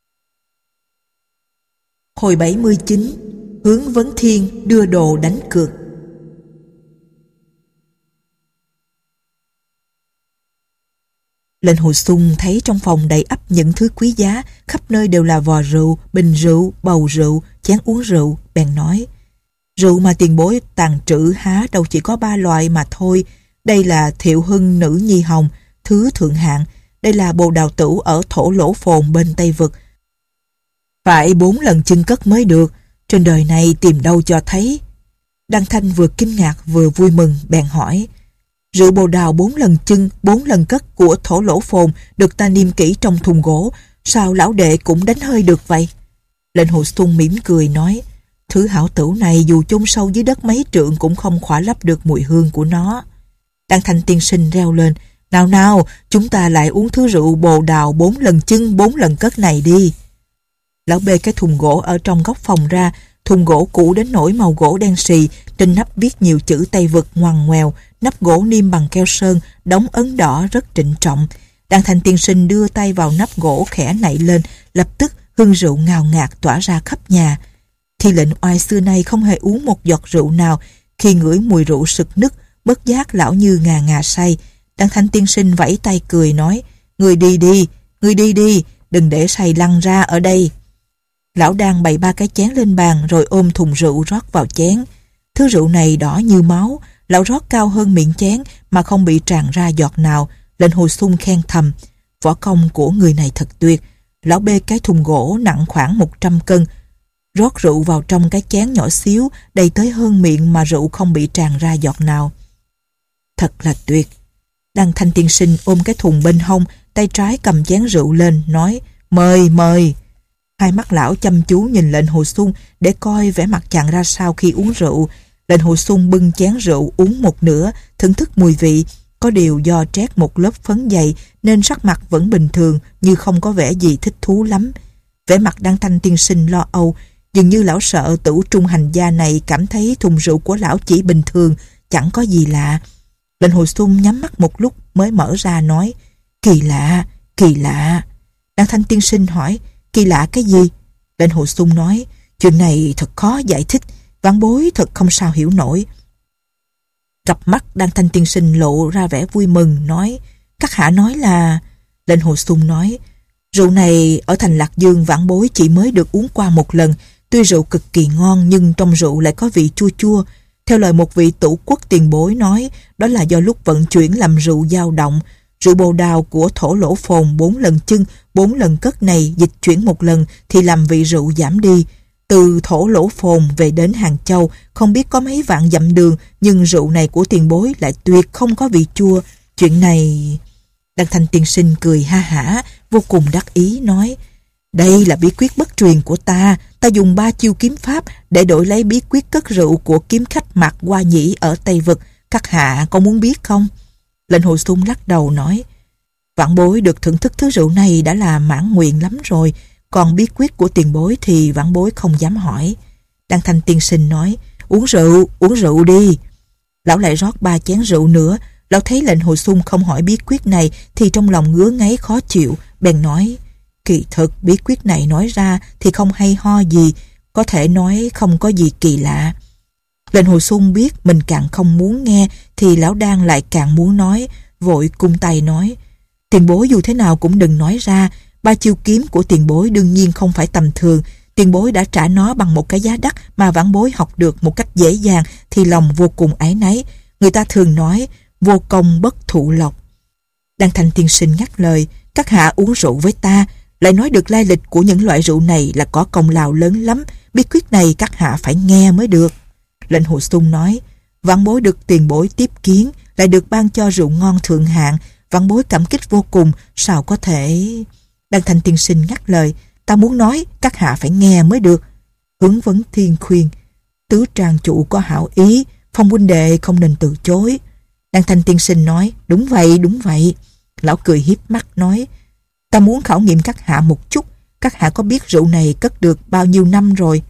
Hồi bảy mươi chín, Hướng Vấn Thiên đưa đồ đánh cược. Lệnh Hồ Xung thấy trong phòng đầy ắp những thứ quý giá, khắp nơi đều là vò rượu, bình rượu, bầu rượu, chén uống rượu, bèn nói: Rượu mà tiền bối tàn trữ há đâu chỉ có ba loại mà thôi. Đây là Thiệu Hưng Nữ Nhi Hồng, thứ thượng hạng. Đây là Bồ Đào Tửu ở Thổ Lỗ Phồn bên Tây Vực, phải bốn lần chưng cất mới được, trên đời này tìm đâu cho thấy. Đăng Thanh vừa kinh ngạc vừa vui mừng, bèn hỏi: Rượu Bồ Đào bốn lần chưng, bốn lần cất của Thổ Lỗ Phồn được ta niêm kỹ trong thùng gỗ, sao lão đệ cũng đánh hơi được vậy? Lệnh Hồ Xuân mỉm cười nói, thứ hảo tửu này dù chôn sâu dưới đất mấy trượng cũng không khỏa lấp được mùi hương của nó. Đăng Thanh tiên sinh reo lên, nào nào, chúng ta lại uống thứ rượu bồ đào bốn lần chưng bốn lần cất này đi. Lão bê cái thùng gỗ ở trong góc phòng ra, thùng gỗ cũ đến nỗi màu gỗ đen xì, trên nắp viết nhiều chữ Tây vực ngoằn ngoèo, nắp gỗ niêm bằng keo sơn, đóng ấn đỏ rất trịnh trọng. Đăng Thanh tiên sinh đưa tay vào nắp gỗ khẽ nạy lên, lập tức hương rượu ngào ngạt tỏa ra khắp nhà. Thi Lệnh Oai xưa nay không hề uống một giọt rượu nào, khi ngửi mùi rượu sực nức, bất giác lão như ngà ngà say. Đăng Thanh tiên sinh vẫy tay cười nói, người đi đi, người đi đi, đừng để say lăn ra ở đây. Lão đang bày ba cái chén lên bàn rồi ôm thùng rượu rót vào chén. Thứ rượu này đỏ như máu, lão rót cao hơn miệng chén mà không bị tràn ra giọt nào. Lệnh Hồ Xuân khen thầm, võ công của người này thật tuyệt. Lão bê cái thùng gỗ nặng khoảng một trăm cân, rót rượu vào trong cái chén nhỏ xíu đầy tới hơn miệng mà rượu không bị tràn ra giọt nào. Thật là tuyệt. Đăng Thanh tiên sinh ôm cái thùng bên hông, tay trái cầm chén rượu lên, nói, mời, mời. Hai mắt lão chăm chú nhìn Lệnh Hồ Xuân để coi vẻ mặt chàng ra sao khi uống rượu. Lệnh Hồ Xuân bưng chén rượu uống một nửa, thưởng thức mùi vị. Có điều do trét một lớp phấn dày nên sắc mặt vẫn bình thường, như không có vẻ gì thích thú lắm. Vẻ mặt Đăng Thanh tiên sinh lo âu, dường như lão sợ tửu trung hành gia này cảm thấy thùng rượu của lão chỉ bình thường, chẳng có gì lạ. Lệnh Hồ Xuân nhắm mắt một lúc mới mở ra nói, kỳ lạ, kỳ lạ. Đăng Thanh tiên sinh hỏi, kỳ lạ cái gì? Lệnh Hồ Xuân nói, chuyện này thật khó giải thích, vãn bối thật không sao hiểu nổi. Cặp mắt Đăng Thanh tiên sinh lộ ra vẻ vui mừng, nói, các hạ nói là... Lệnh Hồ Xuân nói, rượu này ở thành Lạc Dương vãn bối chỉ mới được uống qua một lần, tuy rượu cực kỳ ngon nhưng trong rượu lại có vị chua chua. Theo lời một vị tủ quốc tiền bối nói, đó là do lúc vận chuyển làm rượu dao động. Rượu bồ đào của thổ lỗ phồn bốn lần chưng, bốn lần cất này dịch chuyển một lần thì làm vị rượu giảm đi. Từ thổ lỗ phồn về đến Hàng Châu không biết có mấy vạn dặm đường, nhưng rượu này của tiền bối lại tuyệt không có vị chua. Chuyện này... Đăng Thanh tiên sinh cười ha hả, vô cùng đắc ý nói, đây là bí quyết bất truyền của ta, ta dùng ba chiêu kiếm pháp để đổi lấy bí quyết cất rượu của kiếm khách Mạc Hoa Nhĩ ở Tây Vực, các hạ có muốn biết không? Lệnh Hồ Xuân lắc đầu nói, vãn bối được thưởng thức thứ rượu này đã là mãn nguyện lắm rồi, còn bí quyết của tiền bối thì vãn bối không dám hỏi. Đăng Thanh tiên sinh nói, uống rượu, uống rượu đi. Lão lại rót ba chén rượu nữa. Lão thấy Lệnh Hồ Xuân không hỏi bí quyết này thì trong lòng ngứa ngáy khó chịu, bèn nói, kỳ thực bí quyết này nói ra thì không hay ho gì, có thể nói không có gì kỳ lạ. Lệnh Hồ Xuân biết mình càng không muốn nghe thì lão đang lại càng muốn nói, vội cung tay nói, tiền bối dù thế nào cũng đừng nói ra, ba chiêu kiếm của tiền bối đương nhiên không phải tầm thường, tiền bối đã trả nó bằng một cái giá đắt mà vãn bối học được một cách dễ dàng thì lòng vô cùng áy náy. Người ta thường nói, vô công bất thụ lộc. Đăng Thanh tiên sinh ngắt lời, các hạ uống rượu với ta, lại nói được lai lịch của những loại rượu này là có công lao lớn lắm, bí quyết này các hạ phải nghe mới được. Lệnh Hồ Xuân nói, vãn bối được tiền bối tiếp kiến, lại được ban cho rượu ngon thượng hạng, vãn bối cảm kích vô cùng, sao có thể... Đăng Thanh tiên sinh ngắt lời, ta muốn nói, các hạ phải nghe mới được. Hướng Vấn Thiên khuyên, tứ trang chủ có hảo ý, Phong huynh đệ không nên từ chối. Đăng Thanh tiên sinh nói, đúng vậy, đúng vậy. Lão cười hiếp mắt nói, ta muốn khảo nghiệm các hạ một chút, các hạ có biết rượu này cất được bao nhiêu năm rồi?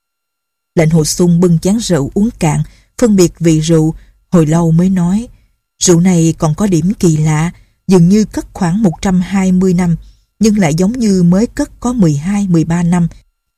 Lệnh Hồ Xuân bưng chén rượu uống cạn, phân biệt vị rượu, hồi lâu mới nói, rượu này còn có điểm kỳ lạ, dường như cất khoảng một trăm hai mươi năm, nhưng lại giống như mới cất có mười hai mười ba năm.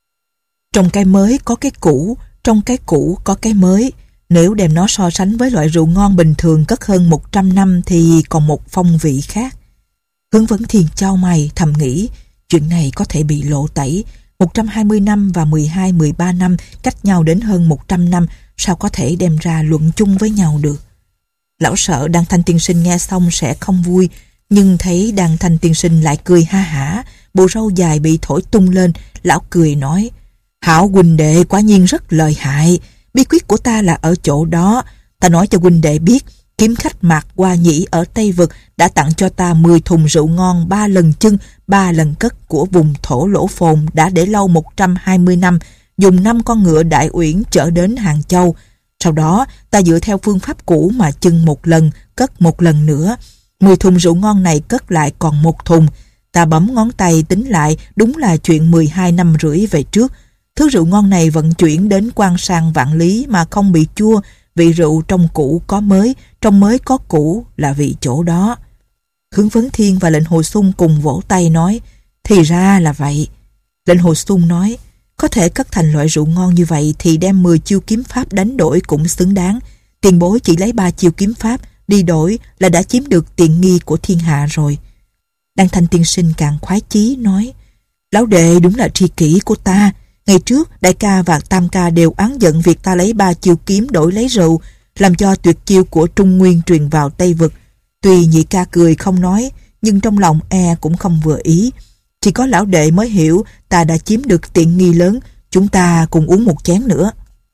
Trong cái mới có cái cũ, trong cái cũ có cái mới. Nếu đem nó so sánh với loại rượu ngon bình thường cất hơn một trăm năm thì còn một phong vị khác. Hướng Vấn Thiên chau mày thầm nghĩ, chuyện này có thể bị lộ tẩy. một trăm hai mươi năm và mười hai mười ba năm cách nhau đến hơn một trăm năm, sao có thể đem ra luận chung với nhau được. Lão sợ Đăng Thanh tiên sinh nghe xong sẽ không vui, nhưng thấy Đăng Thanh tiên sinh lại cười ha hả, bộ râu dài bị thổi tung lên, lão cười nói, hảo huynh đệ quả nhiên rất lợi hại, bí quyết của ta là ở chỗ đó, ta nói cho huynh đệ biết, Kiếm khách Mạc Hoa Nhĩ ở Tây Vực đã tặng cho ta mười thùng rượu ngon ba lần chưng, ba lần cất của vùng thổ Lỗ Phồn đã để lâu một trăm hai mươi năm, dùng năm con ngựa Đại Uyển chở đến Hàng Châu. Sau đó, ta dựa theo phương pháp cũ mà chưng một lần, cất một lần nữa. Mười thùng rượu ngon này cất lại còn một thùng. Ta bấm ngón tay tính lại, đúng là chuyện mười hai năm rưỡi về trước. Thứ rượu ngon này vận chuyển đến Quan Sang Vạn Lý mà không bị chua. Vị rượu trong cũ có mới, trong mới có cũ là vị chỗ đó. Hướng Vấn Thiên và Lệnh Hồ Xung cùng vỗ tay nói, thì ra là vậy. Lệnh Hồ Xung nói, có thể cất thành loại rượu ngon như vậy thì đem mười chiêu kiếm pháp đánh đổi cũng xứng đáng. Tiền bối chỉ lấy ba chiêu kiếm pháp, đi đổi là đã chiếm được tiện nghi của thiên hạ rồi. Đăng Thanh tiên sinh càng khoái chí nói, lão đệ đúng là tri kỷ của ta. Ngày trước đại ca và tam ca đều oán giận việc ta lấy ba chiêu kiếm đổi lấy rượu, làm cho tuyệt chiêu của Trung Nguyên truyền vào Tây Vực. Tuy nhị ca cười không nói, nhưng trong lòng e cũng không vừa ý. Chỉ có lão đệ mới hiểu ta đã chiếm được tiện nghi lớn, chúng ta cùng uống một chén nữa.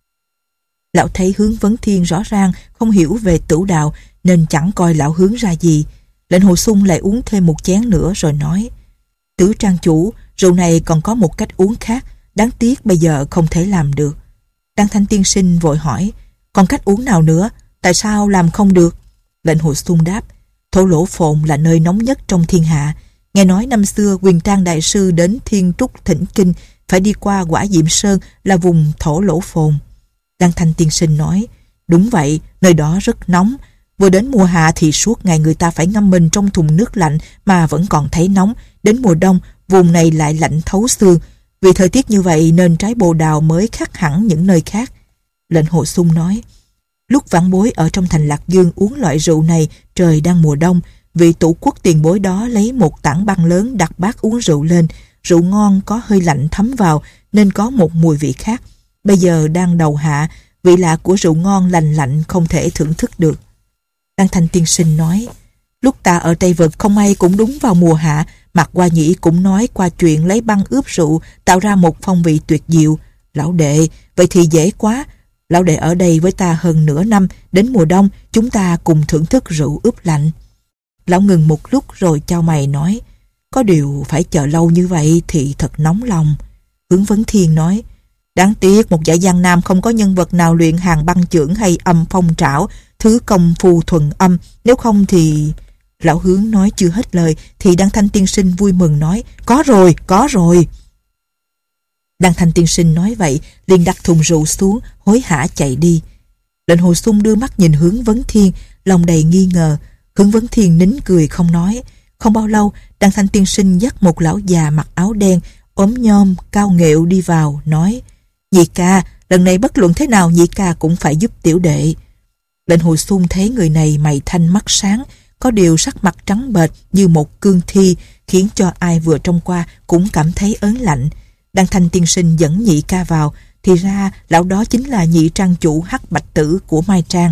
Lão thấy Hướng Vấn Thiên rõ ràng không hiểu về tửu đạo nên chẳng coi lão Hướng ra gì. Lệnh Hồ Xung lại uống thêm một chén nữa rồi nói, Tứ trang chủ, rượu này còn có một cách uống khác, đáng tiếc bây giờ không thể làm được. Đăng Thanh tiên sinh vội hỏi, còn cách uống nào nữa, tại sao làm không được? Lệnh Hồ Xung đáp, thổ Lỗ Phồn là nơi nóng nhất trong thiên hạ. Nghe nói năm xưa Quyền Trang đại sư đến Thiên Trúc thỉnh kinh phải đi qua Quả Diệm Sơn là vùng thổ Lỗ Phồn. Đăng Thanh tiên sinh nói, đúng vậy, nơi đó rất nóng. Vừa đến mùa hạ thì suốt ngày người ta phải ngâm mình trong thùng nước lạnh mà vẫn còn thấy nóng. Đến mùa đông, vùng này lại lạnh thấu xương. Vì thời tiết như vậy nên trái bồ đào mới khác hẳn những nơi khác. Lệnh Hồ Xung nói, lúc vãn bối ở trong thành Lạc Dương uống loại rượu này, trời đang mùa đông, vị tủ quốc tiền bối đó lấy một tảng băng lớn đặt bát uống rượu lên. Rượu ngon có hơi lạnh thấm vào nên có một mùi vị khác. Bây giờ đang đầu hạ, vị lạ của rượu ngon lành lạnh không thể thưởng thức được. Đăng Thanh tiên sinh nói, lúc ta ở Tây Vực không may cũng đúng vào mùa hạ, Mạc Hoa Nhĩ cũng nói qua chuyện lấy băng ướp rượu tạo ra một phong vị tuyệt diệu. Lão đệ, vậy thì dễ quá. Lão đệ ở đây với ta hơn nửa năm, đến mùa đông chúng ta cùng thưởng thức rượu ướp lạnh. Lão ngừng một lúc rồi chau mày nói, có điều phải chờ lâu như vậy thì thật nóng lòng. Hướng Vấn Thiên nói, đáng tiếc một dãy Giang Nam không có nhân vật nào luyện hàng băng chưởng hay âm phong trảo, thứ công phu thuần âm, nếu không thì... Lão Hướng nói chưa hết lời thì Đăng Thanh tiên sinh vui mừng nói, có rồi, có rồi. Đăng Thanh tiên sinh nói vậy liền đặt thùng rượu xuống, hối hả chạy đi. Lệnh Hồ Xung đưa mắt nhìn Hướng Vấn Thiên, lòng đầy nghi ngờ. Hướng Vấn Thiên nín cười không nói. Không bao lâu, Đăng Thanh tiên sinh dắt một lão già mặc áo đen, ốm nhom, cao nghệu đi vào, nói, nhị ca, lần này bất luận thế nào nhị ca cũng phải giúp tiểu đệ. Lệnh Hồ Xung thấy người này mày thanh mắt sáng, có điều sắc mặt trắng bệch như một cương thi, khiến cho ai vừa trông qua cũng cảm thấy ớn lạnh. Đăng Thanh tiên sinh dẫn nhị ca vào, thì ra lão đó chính là nhị trang chủ Hắc Bạch Tử của Mai Trang.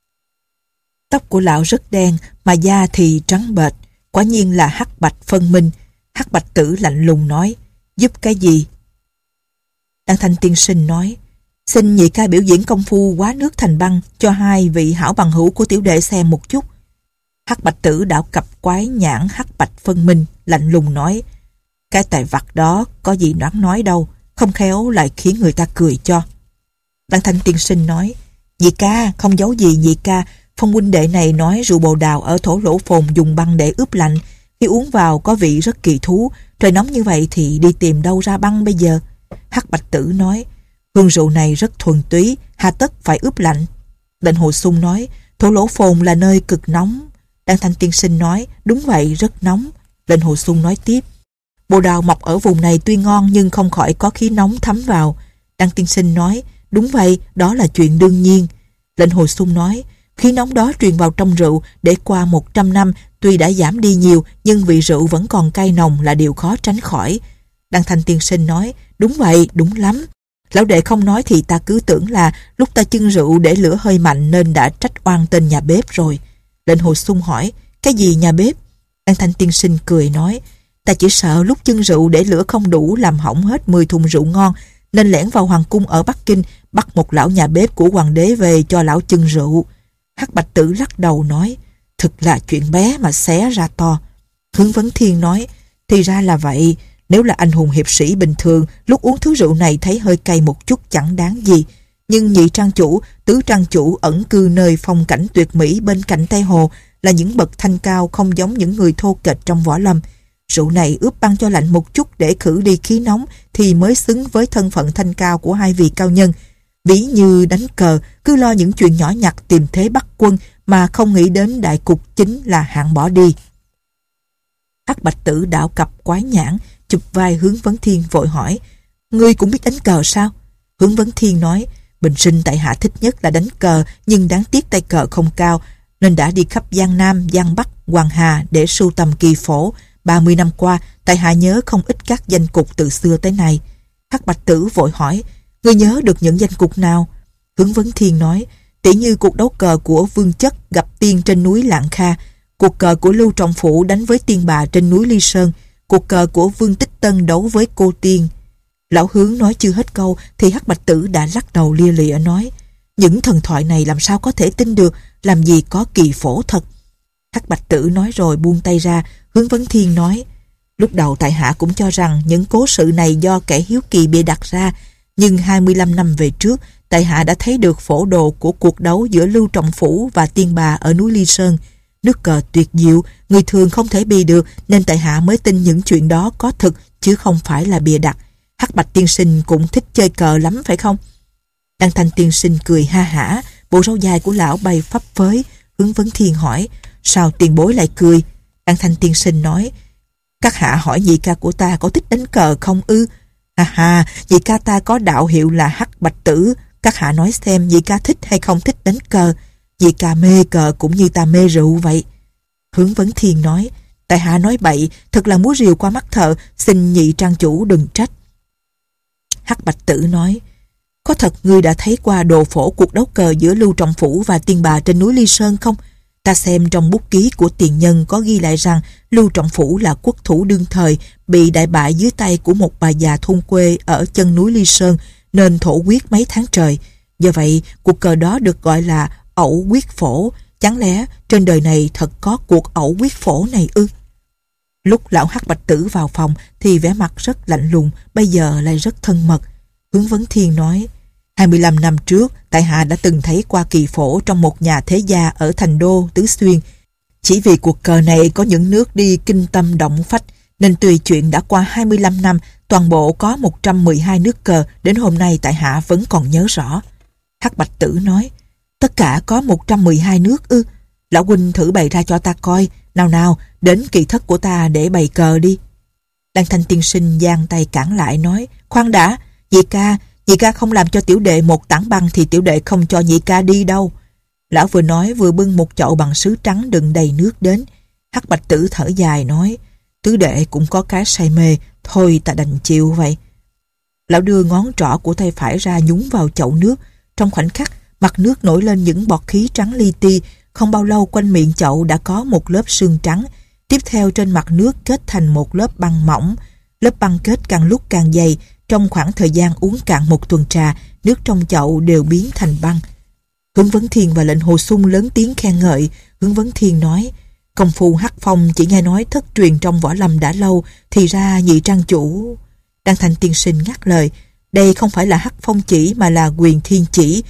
Tóc của lão rất đen, mà da thì trắng bệch, quả nhiên là hắc bạch phân minh. Hắc Bạch Tử lạnh lùng nói, giúp cái gì? Đăng Thanh tiên sinh nói, xin nhị ca biểu diễn công phu hóa nước thành băng cho hai vị hảo bằng hữu của tiểu đệ xem một chút. Hắc Bạch Tử đảo cặp quái nhãn hắc bạch phân minh, lạnh lùng nói, cái tài vặt đó có gì đáng nói đâu, không khéo lại khiến người ta cười cho. Đăng Thanh tiên sinh nói, nhị ca, không giấu gì nhị ca, Phong huynh đệ này nói rượu bồ đào ở thổ Lỗ Phồn dùng băng để ướp lạnh, khi uống vào có vị rất kỳ thú, trời nóng như vậy thì đi tìm đâu ra băng bây giờ? Hắc Bạch Tử nói, hương rượu này rất thuần túy, hà tất phải ướp lạnh. Lệnh Hồ Xung nói, thổ Lỗ Phồn là nơi cực nóng. Đăng Thanh tiên sinh nói, đúng vậy, rất nóng. Lệnh Hồ Xung nói tiếp, bồ đào mọc ở vùng này tuy ngon nhưng không khỏi có khí nóng thấm vào. Đăng tiên sinh nói, đúng vậy, đó là chuyện đương nhiên. Lệnh Hồ Xung nói, khí nóng đó truyền vào trong rượu để qua một trăm năm tuy đã giảm đi nhiều nhưng vị rượu vẫn còn cay nồng là điều khó tránh khỏi. Đăng Thanh tiên sinh nói, đúng vậy, đúng lắm. Lão đệ không nói thì ta cứ tưởng là lúc ta chưng rượu để lửa hơi mạnh nên đã trách oan tên nhà bếp rồi. Lệnh Hồ Xung hỏi, cái gì nhà bếp? Đăng Thanh tiên sinh cười nói, ta chỉ sợ lúc chưng rượu để lửa không đủ làm hỏng hết mười thùng rượu ngon, nên lẻn vào hoàng cung ở Bắc Kinh bắt một lão nhà bếp của hoàng đế về cho lão chưng rượu. Hắc Bạch Tử lắc đầu nói, thực là chuyện bé mà xé ra to. Hướng Vấn Thiên nói, thì ra là vậy, nếu là anh hùng hiệp sĩ bình thường, lúc uống thứ rượu này thấy hơi cay một chút chẳng đáng gì. Nhưng nhị trang chủ, tứ trang chủ ẩn cư nơi phong cảnh tuyệt mỹ bên cạnh Tây Hồ là những bậc thanh cao không giống những người thô kệch trong võ lâm. Rượu này ướp băng cho lạnh một chút để khử đi khí nóng thì mới xứng với thân phận thanh cao của hai vị cao nhân. Ví như đánh cờ, cứ lo những chuyện nhỏ nhặt tìm thế bắt quân mà không nghĩ đến đại cục chính là hạng bỏ đi. Hắc Bạch Tử đảo cặp quái nhãn, chụp vai Hướng Vấn Thiên vội hỏi, ngươi cũng biết đánh cờ sao? Hướng Vấn Thiên nói, bình sinh tại hạ thích nhất là đánh cờ, nhưng đáng tiếc tay cờ không cao, nên đã đi khắp Giang Nam, Giang Bắc, Hoàng Hà để sưu tầm kỳ phổ. ba mươi năm qua, tại hạ nhớ không ít các danh cục từ xưa tới nay. Hắc Bạch Tử vội hỏi, ngươi nhớ được những danh cục nào? Hướng Vấn Thiên nói, tỉ như cuộc đấu cờ của Vương Chất gặp tiên trên núi Lạng Kha, cuộc cờ của Lưu Trọng Phủ đánh với tiên bà trên núi Ly Sơn, cuộc cờ của Vương Tích Tân đấu với cô tiên. Lão Hướng nói chưa hết câu thì Hắc Bạch Tử đã lắc đầu lia lịa nói, những thần thoại này làm sao có thể tin được, làm gì có kỳ phổ thật. Hắc Bạch Tử nói rồi buông tay ra. Hướng Vấn Thiên nói, lúc đầu tại hạ cũng cho rằng những cố sự này do kẻ hiếu kỳ bịa đặt ra, nhưng hai mươi lăm năm về trước, tại hạ đã thấy được phổ đồ của cuộc đấu giữa Lưu Trọng Phủ và tiên bà ở núi Ly Sơn. Nước cờ tuyệt diệu, người thường không thể bì được, nên tại hạ mới tin những chuyện đó có thực chứ không phải là bịa đặt. Hắc Bạch tiên sinh cũng thích chơi cờ lắm phải không? Đăng Thanh tiên sinh cười ha hả, bộ râu dài của lão bay phấp phới. Hướng Vấn Thiên hỏi, sao tiền bối lại cười? Đăng Thanh tiên sinh nói, các hạ hỏi nhị ca của ta có thích đánh cờ không ư? Ha ha, nhị ca ta có đạo hiệu là Hắc Bạch Tử, các hạ nói xem nhị ca thích hay không thích đánh cờ? Nhị ca mê cờ cũng như ta mê rượu vậy. Hướng Vấn Thiên nói, tại hạ nói bậy, thật là múa rìu qua mắt thợ, xin nhị trang chủ đừng trách. Hắc Bạch Tử nói, có thật ngươi đã thấy qua đồ phổ cuộc đấu cờ giữa Lưu Trọng Phủ và tiên bà trên núi Ly Sơn không? Ta xem trong bút ký của tiền nhân có ghi lại rằng Lưu Trọng Phủ là quốc thủ đương thời, bị đại bại dưới tay của một bà già thôn quê ở chân núi Ly Sơn, nên thổ quyết mấy tháng trời. Do vậy, cuộc cờ đó được gọi là ẩu quyết phổ. Chẳng lẽ trên đời này thật có cuộc ẩu quyết phổ này ư? Lúc lão Hắc Bạch Tử vào phòng thì vẻ mặt rất lạnh lùng, bây giờ lại rất thân mật. Hướng Vấn Thiên nói, hai mươi lăm năm trước, tại hạ đã từng thấy qua kỳ phổ trong một nhà thế gia ở thành đô Tứ Xuyên. Chỉ vì cuộc cờ này có những nước đi kinh tâm động phách, nên tùy chuyện đã qua hai mươi lăm năm, toàn bộ có một trăm mười hai nước cờ, đến hôm nay tại hạ vẫn còn nhớ rõ. Hắc Bạch Tử nói, tất cả có một trăm mười hai nước ư? Lão huynh thử bày ra cho ta coi, nào nào, đến kỳ thất của ta để bày cờ đi. Đăng Thanh tiên sinh giang tay cản lại nói, khoan đã, nhị ca, nhị ca không làm cho tiểu đệ một tảng băng thì tiểu đệ không cho nhị ca đi đâu. Lão vừa nói vừa bưng một chậu bằng sứ trắng đựng đầy nước đến. Hắc Bạch Tử thở dài nói, tứ đệ cũng có cái say mê, thôi ta đành chịu vậy. Lão đưa ngón trỏ của tay phải ra nhúng vào chậu nước. Trong khoảnh khắc, mặt nước nổi lên những bọt khí trắng li ti. Không bao lâu quanh miệng chậu đã có một lớp sương trắng. Tiếp theo trên mặt nước kết thành một lớp băng mỏng. Lớp băng kết càng lúc càng dày. Trong khoảng thời gian uống cạn một tuần trà, nước trong chậu đều biến thành băng. Hướng Vấn Thiên và lệnh Hồ Xung lớn tiếng khen ngợi. Hướng Vấn Thiên nói, công phu hắc phong chỉ nghe nói thất truyền trong võ lâm đã lâu, thì ra nhị trang chủ. Đăng Thanh tiên sinh ngắt lời, đây không phải là hắc phong chỉ mà là quyền thiên chỉ.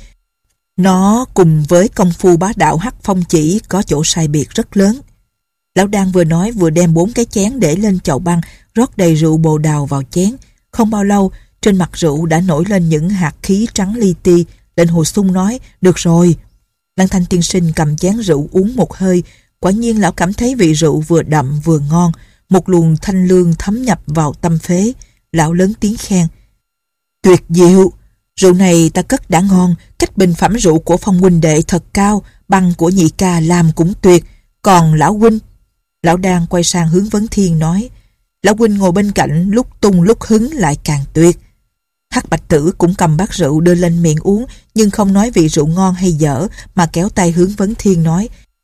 Nó cùng với công phu bá đạo hắc phong chỉ có chỗ sai biệt rất lớn. Lão Đan vừa nói vừa đem bốn cái chén để lên chậu băng, rót đầy rượu bồ đào vào chén. Không bao lâu, trên mặt rượu đã nổi lên những hạt khí trắng li ti. Lệnh Hồ Xung nói, được rồi. Đăng Thanh tiên sinh cầm chén rượu uống một hơi. Quả nhiên lão cảm thấy vị rượu vừa đậm vừa ngon. Một luồng thanh lương thấm nhập vào tâm phế. Lão lớn tiếng khen, tuyệt diệu, rượu này ta cất đã ngon, cách bình phẩm rượu của Phong huynh đệ thật cao, băng của nhị ca làm cũng tuyệt. Còn lão huynh? Lão đang quay sang Hướng Vấn Thiên nói, lão huynh ngồi bên cạnh lúc tung lúc hứng lại càng tuyệt. Hắc Bạch Tử cũng cầm bát rượu đưa lên miệng uống, nhưng không nói vị rượu ngon hay dở, mà kéo tay Hướng Vấn Thiên nói,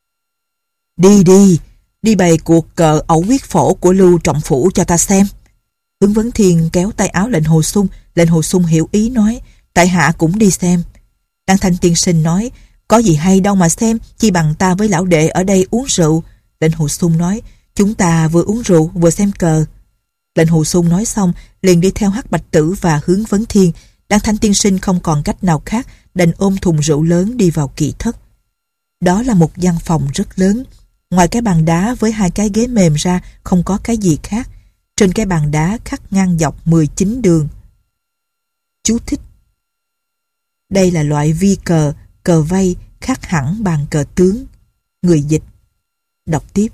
đi đi, đi bày cuộc cờ ẩu quyết phổ của Lưu Trọng Phủ cho ta xem. Hướng Vấn Thiên kéo tay áo lệnh Hồ Xung. Lệnh Hồ Xung hiểu ý nói, tại hạ cũng đi xem. Đăng Thanh tiên sinh nói, Có gì hay đâu mà xem, chi bằng ta với lão đệ ở đây uống rượu. Lệnh Hồ Xung nói, chúng ta vừa uống rượu vừa xem cờ. Lệnh Hồ Xung nói xong liền đi theo Hắc Bạch Tử và Hướng Vấn Thiên. Đan Thanh tiên sinh không còn cách nào khác, đành ôm thùng rượu lớn đi vào kỹ thất. Đó là một gian phòng rất lớn. Ngoài cái bàn đá với hai cái ghế mềm ra không có cái gì khác. Trên cái bàn đá khắc ngang dọc mười chín đường. Chú thích: đây là loại vi cờ, cờ vây khác hẳn bàn cờ tướng. Người dịch đọc tiếp.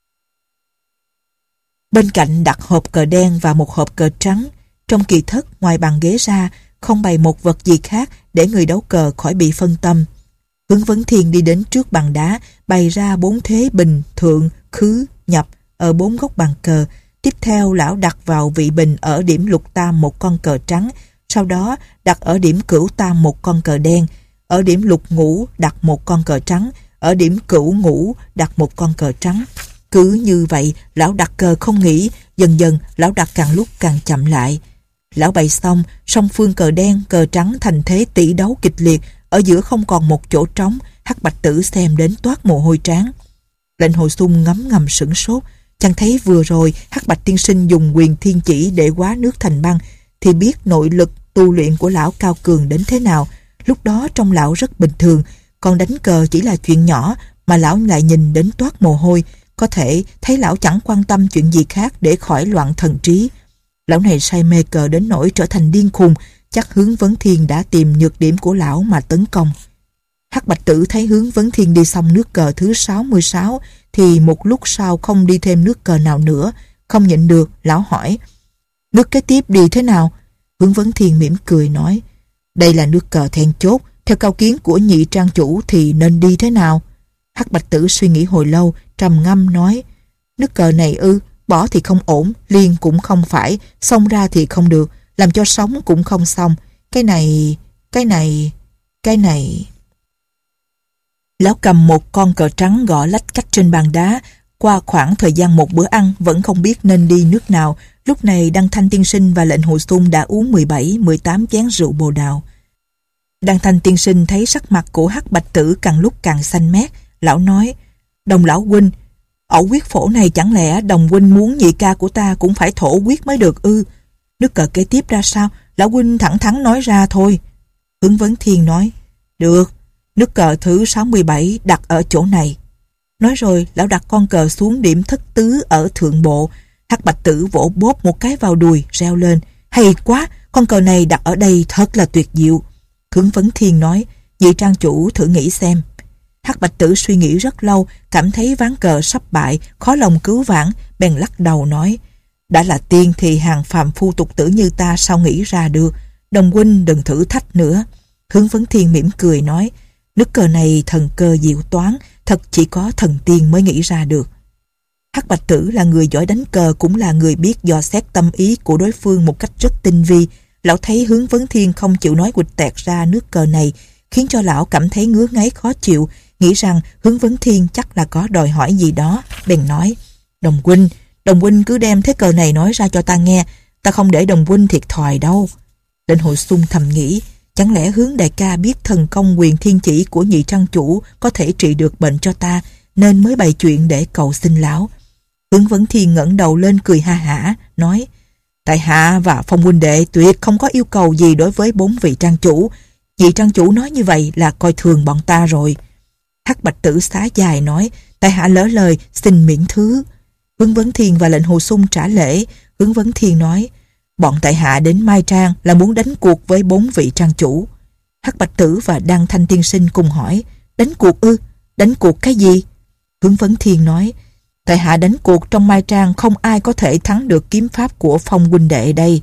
Bên cạnh đặt hộp cờ đen và một hộp cờ trắng. Trong kỳ thất ngoài bàn ghế ra không bày một vật gì khác để người đấu cờ khỏi bị phân tâm. Hướng Vấn Thiên đi đến trước bàn đá, bày ra bốn thế bình, thượng, khứ, nhập ở bốn góc bàn cờ. Tiếp theo lão đặt vào vị bình ở điểm lục tam một con cờ trắng, sau đó đặt ở điểm cửu tam một con cờ đen, ở điểm lục ngũ đặt một con cờ trắng, ở điểm cửu ngũ đặt một con cờ trắng. Cứ như vậy lão đặt cờ không nghỉ, dần dần lão đặt càng lúc càng chậm lại. Lão bày xong, song phương cờ đen, cờ trắng thành thế tỷ đấu kịch liệt, ở giữa không còn một chỗ trống. Hắc Bạch Tử xem đến toát mồ hôi trán. Lệnh Hồ Xung ngấm ngầm sửng sốt, chẳng thấy vừa rồi Hắc Bạch tiên sinh dùng quyền thiên chỉ để hóa nước thành băng thì biết nội lực tu luyện của lão cao cường đến thế nào. Lúc đó trong lão rất bình thường, còn đánh cờ chỉ là chuyện nhỏ mà lão lại nhìn đến toát mồ hôi, có thể thấy lão chẳng quan tâm chuyện gì khác để khỏi loạn thần trí. Lão này say mê cờ đến nỗi trở thành điên khùng, chắc Hướng Vấn Thiên đã tìm nhược điểm của lão mà tấn công. Hắc Bạch Tử thấy Hướng Vấn Thiên đi xong nước cờ thứ sáu mươi sáu thì một lúc sau không đi thêm nước cờ nào nữa. Không nhịn được, lão hỏi, nước kế tiếp đi thế nào? Hướng Vấn Thiên mỉm cười nói, đây là nước cờ then chốt, theo cao kiến của nhị trang chủ thì nên đi thế nào? Hắc Bạch Tử suy nghĩ hồi lâu, trầm ngâm nói, nước cờ này ư, bỏ thì không ổn, liên cũng không phải, xông ra thì không được, làm cho sống cũng không xong. Cái này, cái này, cái này... Lão cầm một con cờ trắng gõ lách cách trên bàn đá. Qua khoảng thời gian một bữa ăn vẫn không biết nên đi nước nào. Lúc này Đăng Thanh tiên sinh và Lệnh Hồ Xung đã uống mười bảy mười tám chén rượu bồ đào. Đăng Thanh tiên sinh thấy sắc mặt của Hắc Bạch Tử càng lúc càng xanh mét. Lão nói, Đồng lão huynh, ẩu quyết phổ này chẳng lẽ Đồng huynh muốn nhị ca của ta cũng phải thổ quyết mới được ư? Nước cờ kế tiếp ra sao? Lão huynh thẳng thắn nói ra thôi. Hướng Vấn Thiên nói, được, nước cờ thứ sáu mươi bảy đặt ở chỗ này. Nói rồi lão đặt con cờ xuống điểm thất tứ ở thượng bộ. Hắc Bạch Tử vỗ bóp một cái vào đùi, reo lên, hay quá, con cờ này đặt ở đây thật là tuyệt diệu. Hướng Vấn Thiên nói, nhị trang chủ thử nghĩ xem. Hắc Bạch Tử suy nghĩ rất lâu, cảm thấy ván cờ sắp bại, khó lòng cứu vãn, bèn lắc đầu nói, đã là tiên thì hàng phàm phu tục tử như ta sao nghĩ ra được, Đồng huynh đừng thử thách nữa. Hướng Vấn Thiên mỉm cười nói, nước cờ này thần cơ diệu toán, thật chỉ có thần tiên mới nghĩ ra được. Hắc Bạch Tử là người giỏi đánh cờ, cũng là người biết dò xét tâm ý của đối phương một cách rất tinh vi. Lão thấy Hướng Vấn Thiên không chịu nói quịch tẹt ra nước cờ này, khiến cho lão cảm thấy ngứa ngáy khó chịu, nghĩ rằng Hướng Vấn Thiên chắc là có đòi hỏi gì đó, bèn nói, Đồng huynh, Đồng huynh cứ đem thế cờ này nói ra cho ta nghe, ta không để Đồng huynh thiệt thòi đâu. Lệnh Hồ Xung thầm nghĩ, chẳng lẽ Hướng đại ca biết thần công quyền thiên chỉ của nhị trang chủ có thể trị được bệnh cho ta, nên mới bày chuyện để cầu xin lão. Hướng Vấn Thiên ngẩng đầu lên cười ha hả, nói, tại hạ và Phong huynh đệ tuyệt không có yêu cầu gì đối với bốn vị trang chủ. Nhị trang chủ nói như vậy là coi thường bọn ta rồi. Hắc Bạch Tử xá dài nói, tại hạ lỡ lời, xin miễn thứ. Hướng Vấn Thiên và Lệnh Hồ Xung trả lễ. Hướng Vấn Thiên nói, bọn tại hạ đến Mai Trang là muốn đánh cuộc với bốn vị trang chủ. Hắc Bạch Tử và Đăng Thanh tiên sinh cùng hỏi, đánh cuộc ư? Đánh cuộc cái gì? Hướng Vấn Thiên nói, tại hạ đánh cuộc trong Mai Trang không ai có thể thắng được kiếm pháp của Phong huynh đệ đây.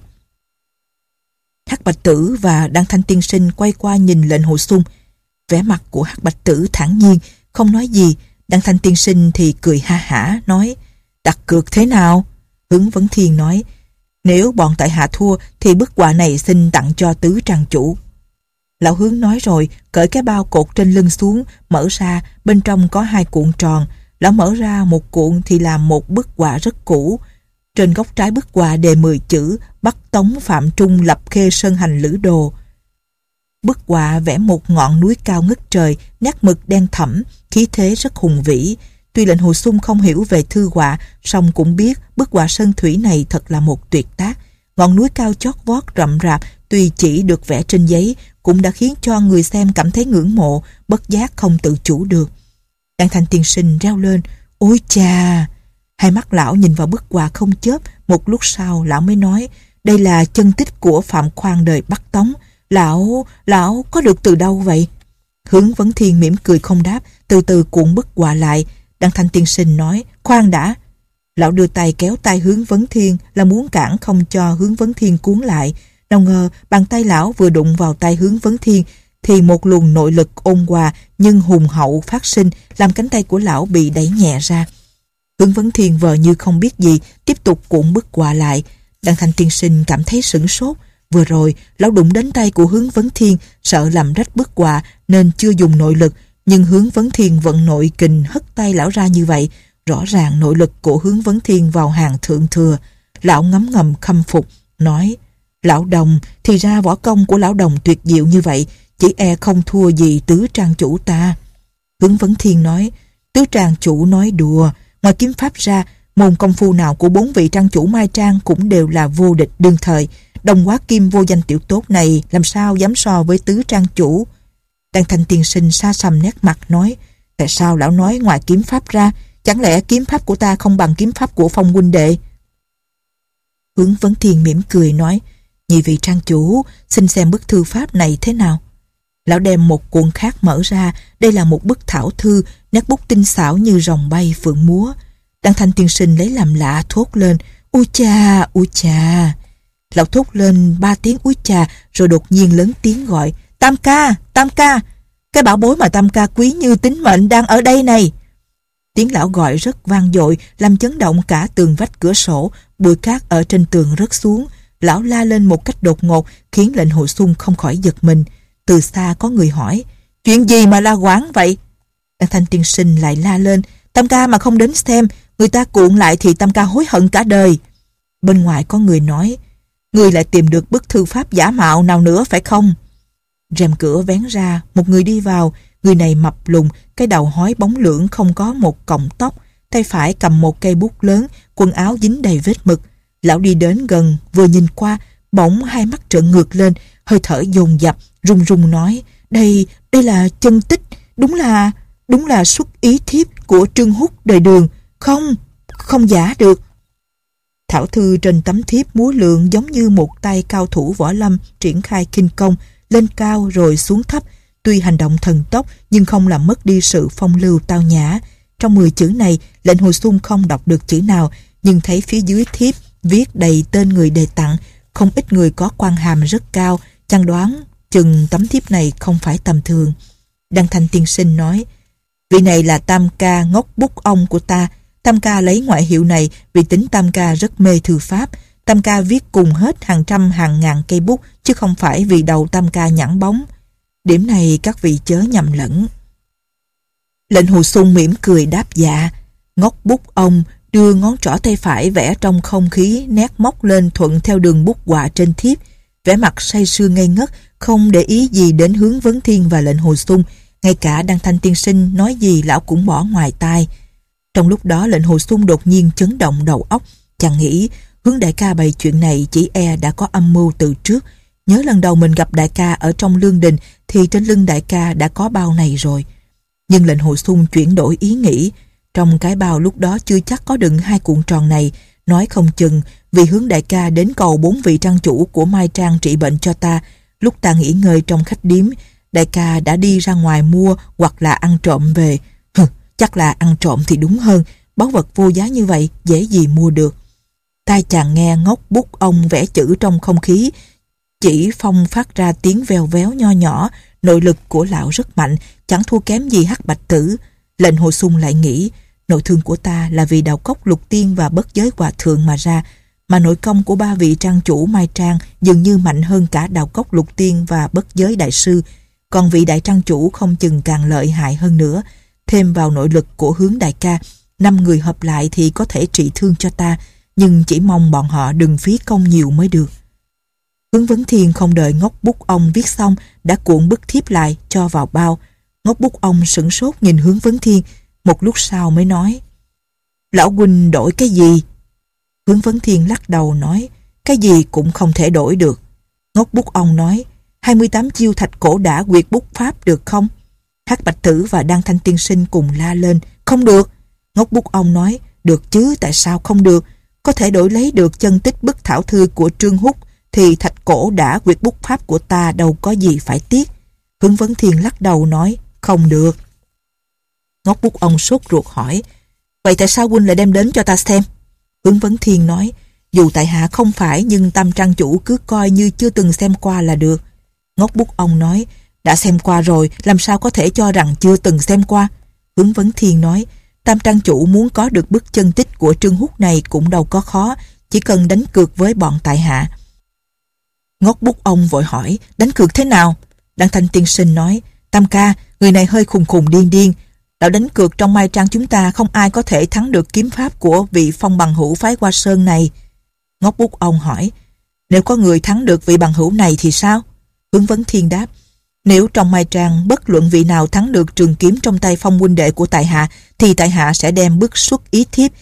Hắc Bạch Tử và Đăng Thanh tiên sinh quay qua nhìn Lệnh Hồ Xung. Vẻ mặt của Hắc Bạch Tử thản nhiên, không nói gì. Đăng Thanh tiên sinh thì cười ha hả, nói, đặt cược thế nào? Hướng Vấn Thiên nói, nếu bọn tại hạ thua thì bức họa này xin tặng cho tứ trang chủ. Lão Hướng nói rồi, cởi cái bao cột trên lưng xuống, mở ra, bên trong có hai cuộn tròn. Lão mở ra một cuộn thì là một bức họa rất cũ. Trên góc trái bức họa đề mười chữ, Bắc Tống Phạm Trung lập Khê Sơn Hành Lữ Đồ. Bức họa vẽ một ngọn núi cao ngất trời, nét mực đen thẫm, khí thế rất hùng vĩ. Tuy lệnh Hồ Xung không hiểu về thư họa, song cũng biết bức họa sơn thủy này thật là một tuyệt tác. Ngọn núi cao chót vót rậm rạp, tuy chỉ được vẽ trên giấy, cũng đã khiến cho người xem cảm thấy ngưỡng mộ, bất giác không tự chủ được. Đan Thanh tiên sinh reo lên: "Ôi chà!" Hai mắt lão nhìn vào bức họa không chớp. Một lúc sau lão mới nói: "Đây là chân tích của Phạm Khoan đời Bắc Tống. Lão, lão có được từ đâu vậy?" Hướng Vấn Thiên mỉm cười không đáp, từ từ cuộn bức họa lại. Đan Thanh tiên sinh nói: "Khoan đã." Lão đưa tay kéo tay Hướng Vấn Thiên là muốn cản không cho Hướng Vấn Thiên cuốn lại. Nào ngờ bàn tay lão vừa đụng vào tay Hướng Vấn Thiên thì một luồng nội lực ôn hòa nhưng hùng hậu phát sinh, làm cánh tay của lão bị đẩy nhẹ ra. Hướng Vấn Thiên vờ như không biết gì, tiếp tục cuộn bức họa lại. Đan Thanh tiên sinh cảm thấy sửng sốt. Vừa rồi lão đụng đến tay của Hướng Vấn Thiên, sợ làm rách bức họa nên chưa dùng nội lực, nhưng Hướng Vấn Thiên vận nội kình hất tay lão ra như vậy, rõ ràng nội lực của Hướng Vấn Thiên vào hàng thượng thừa. Lão ngấm ngầm khâm phục, nói: "Lão Đồng, thì ra võ công của lão Đồng tuyệt diệu như vậy, chỉ e không thua gì tứ trang chủ ta." Hướng Vấn Thiên nói: "Tứ trang chủ nói đùa, ngoài kiếm pháp ra, môn công phu nào của bốn vị trang chủ Mai Trang cũng đều là vô địch đương thời. Đồng Hóa Kim vô danh tiểu tốt này làm sao dám so với tứ trang chủ?" Đan Thanh tiên sinh xa sầm nét mặt nói: "Tại sao lão nói ngoài kiếm pháp ra? Chẳng lẽ kiếm pháp của ta không bằng kiếm pháp của Phong huynh đệ?" Hướng Vấn Thiên mỉm cười nói: "Nhị vị trang chủ, xin xem bức thư pháp này thế nào." Lão đem một cuộn khác mở ra. Đây là một bức thảo thư, nét bút tinh xảo như rồng bay phượng múa. Đan Thanh tiên sinh lấy làm lạ, thốt lên: "Ui cha, ui cha!" Lão thốt lên ba tiếng úi chà, rồi đột nhiên lớn tiếng gọi: "Tam ca, Tam ca! Cái bảo bối mà Tam ca quý như tính mệnh đang ở đây này!" Tiếng lão gọi rất vang dội, làm chấn động cả tường vách cửa sổ. Bụi cát ở trên tường rớt xuống. Lão la lên một cách đột ngột, khiến lệnh Hồ Xung không khỏi giật mình. Từ xa có người hỏi: "Chuyện gì mà la quán vậy?" Đan Thanh tiên sinh lại la lên: "Tam ca mà không đến xem, người ta cuộn lại thì Tam ca hối hận cả đời." Bên ngoài có người nói: "Người lại tìm được bức thư pháp giả mạo nào nữa phải không?" Rèm cửa vén ra, một người đi vào. Người này mập lùn, cái đầu hói bóng lưỡng, không có một cọng tóc, tay phải cầm một cây bút lớn, quần áo dính đầy vết mực. Lão đi đến gần, vừa nhìn qua, bỗng hai mắt trợn ngược lên, hơi thở dồn dập, run run nói: Đây, đây là chân tích, đúng là, đúng là xuất ý thiếp của Trương Húc đời Đường, không, không giả được." Thảo thư trên tấm thiếp múa lượn giống như một tay cao thủ võ lâm triển khai khinh công, lên cao rồi xuống thấp. Tuy hành động thần tốc nhưng không làm mất đi sự phong lưu tao nhã. Trong mười chữ này, lệnh Hồ Xung không đọc được chữ nào, nhưng thấy phía dưới thiếp viết đầy tên người đề tặng. Không ít người có quan hàm rất cao, chăn đoán chừng tấm thiếp này không phải tầm thường. Đăng Thanh tiên sinh nói: "Vị này là Tam ca ngốc bút ông của ta. Tam ca lấy ngoại hiệu này vì tính Tam ca rất mê thư pháp. Tam ca viết cùng hết hàng trăm hàng ngàn cây bút, chứ không phải vì đầu Tam ca nhẵn bóng. Điểm này các vị chớ nhầm lẫn." Lệnh Hồ Xung mỉm cười đáp dạ. Ngốc bút ông đưa ngón trỏ tay phải vẽ trong không khí, nét móc lên thuận theo đường bút họa trên thiếp, vẻ mặt say sưa ngây ngất, không để ý gì đến Hướng Vấn Thiên và lệnh Hồ Xung. Ngay cả Đăng Thanh tiên sinh nói gì lão cũng bỏ ngoài tai. Trong lúc đó lệnh Hồ Xung đột nhiên chấn động đầu óc. Chàng nghĩ Hướng đại ca bày chuyện này chỉ e đã có âm mưu từ trước. Nhớ lần đầu mình gặp đại ca ở trong lương đình thì trên lưng đại ca đã có bao này rồi. Nhưng lệnh Hồ Xung chuyển đổi ý nghĩ. Trong cái bao lúc đó chưa chắc có đựng hai cuộn tròn này. Nói không chừng vì Hướng đại ca đến cầu bốn vị trang chủ của Mai Trang trị bệnh cho ta. Lúc ta nghỉ ngơi trong khách điếm, đại ca đã đi ra ngoài mua hoặc là ăn trộm về. Hừ, chắc là ăn trộm thì đúng hơn. Báu vật vô giá như vậy dễ gì mua được. Tai chàng nghe ngốc bút ông vẽ chữ trong không khí, chỉ phong phát ra tiếng vèo véo nho nhỏ. Nội lực của lão rất mạnh, chẳng thua kém gì Hắc Bạch Tử. Lệnh Hồ Xung lại nghĩ, nội thương của ta là vì Đào Cốc Lục Tiên và Bất Giới Hòa Thượng mà ra, mà nội công của ba vị trang chủ Mai Trang dường như mạnh hơn cả Đào Cốc Lục Tiên và Bất Giới Đại Sư. Còn vị đại trang chủ không chừng càng lợi hại hơn nữa. Thêm vào nội lực của Hướng đại ca, năm người hợp lại thì có thể trị thương cho ta, nhưng chỉ mong bọn họ đừng phí công nhiều mới được. Hướng Vấn Thiên không đợi ngốc bút ông viết xong đã cuộn bức thiếp lại cho vào bao. Ngốc bút ông sửng sốt nhìn Hướng Vấn Thiên, một lúc sau mới nói: Lão huynh đổi cái gì? Hướng Vấn Thiên lắc đầu nói: Cái gì cũng không thể đổi được. Ngốc bút ông nói: hai mươi tám chiêu thạch cổ đả quyệt bút pháp được không? Hắc Bạch Tử và Đan Thanh tiên sinh cùng la lên: Không được. Ngốc bút ông nói: Được chứ, tại sao không được? Có thể đổi lấy được chân tích bức thảo thư của Trương Húc thì thạch cổ đả quyệt bút pháp của ta đâu có gì phải tiếc. Hướng Vấn Thiên lắc đầu nói: Không được. Ngốc bút ông sốt ruột hỏi: Vậy tại sao huynh lại đem đến cho ta xem? Hướng Vấn Thiên nói: Dù tại hạ không phải, nhưng Tam Trang chủ cứ coi như chưa từng xem qua là được. Ngốc bút ông nói: Đã xem qua rồi, làm sao có thể cho rằng chưa từng xem qua? Hướng Vấn Thiên nói: Tam Trang chủ muốn có được bức chân tích của Trương Húc này cũng đâu có khó, chỉ cần đánh cược với bọn tại hạ. Ngốc bút ông vội hỏi: Đánh cược thế nào? Đan Thanh tiên sinh nói: Tam ca, người này hơi khùng khùng điên điên. Lão đánh cược trong Mai Trang chúng ta không ai có thể thắng được kiếm pháp của vị phong bằng hữu phái Hoa Sơn này. Ngốc bút ông hỏi: Nếu có người thắng được vị bằng hữu này thì sao? Hướng Vấn Thiên đáp: Nếu trong Mai Trang bất luận vị nào thắng được trường kiếm trong tay Phong huynh đệ của tại hạ, thì tại hạ sẽ đem bức xuất ý thiếp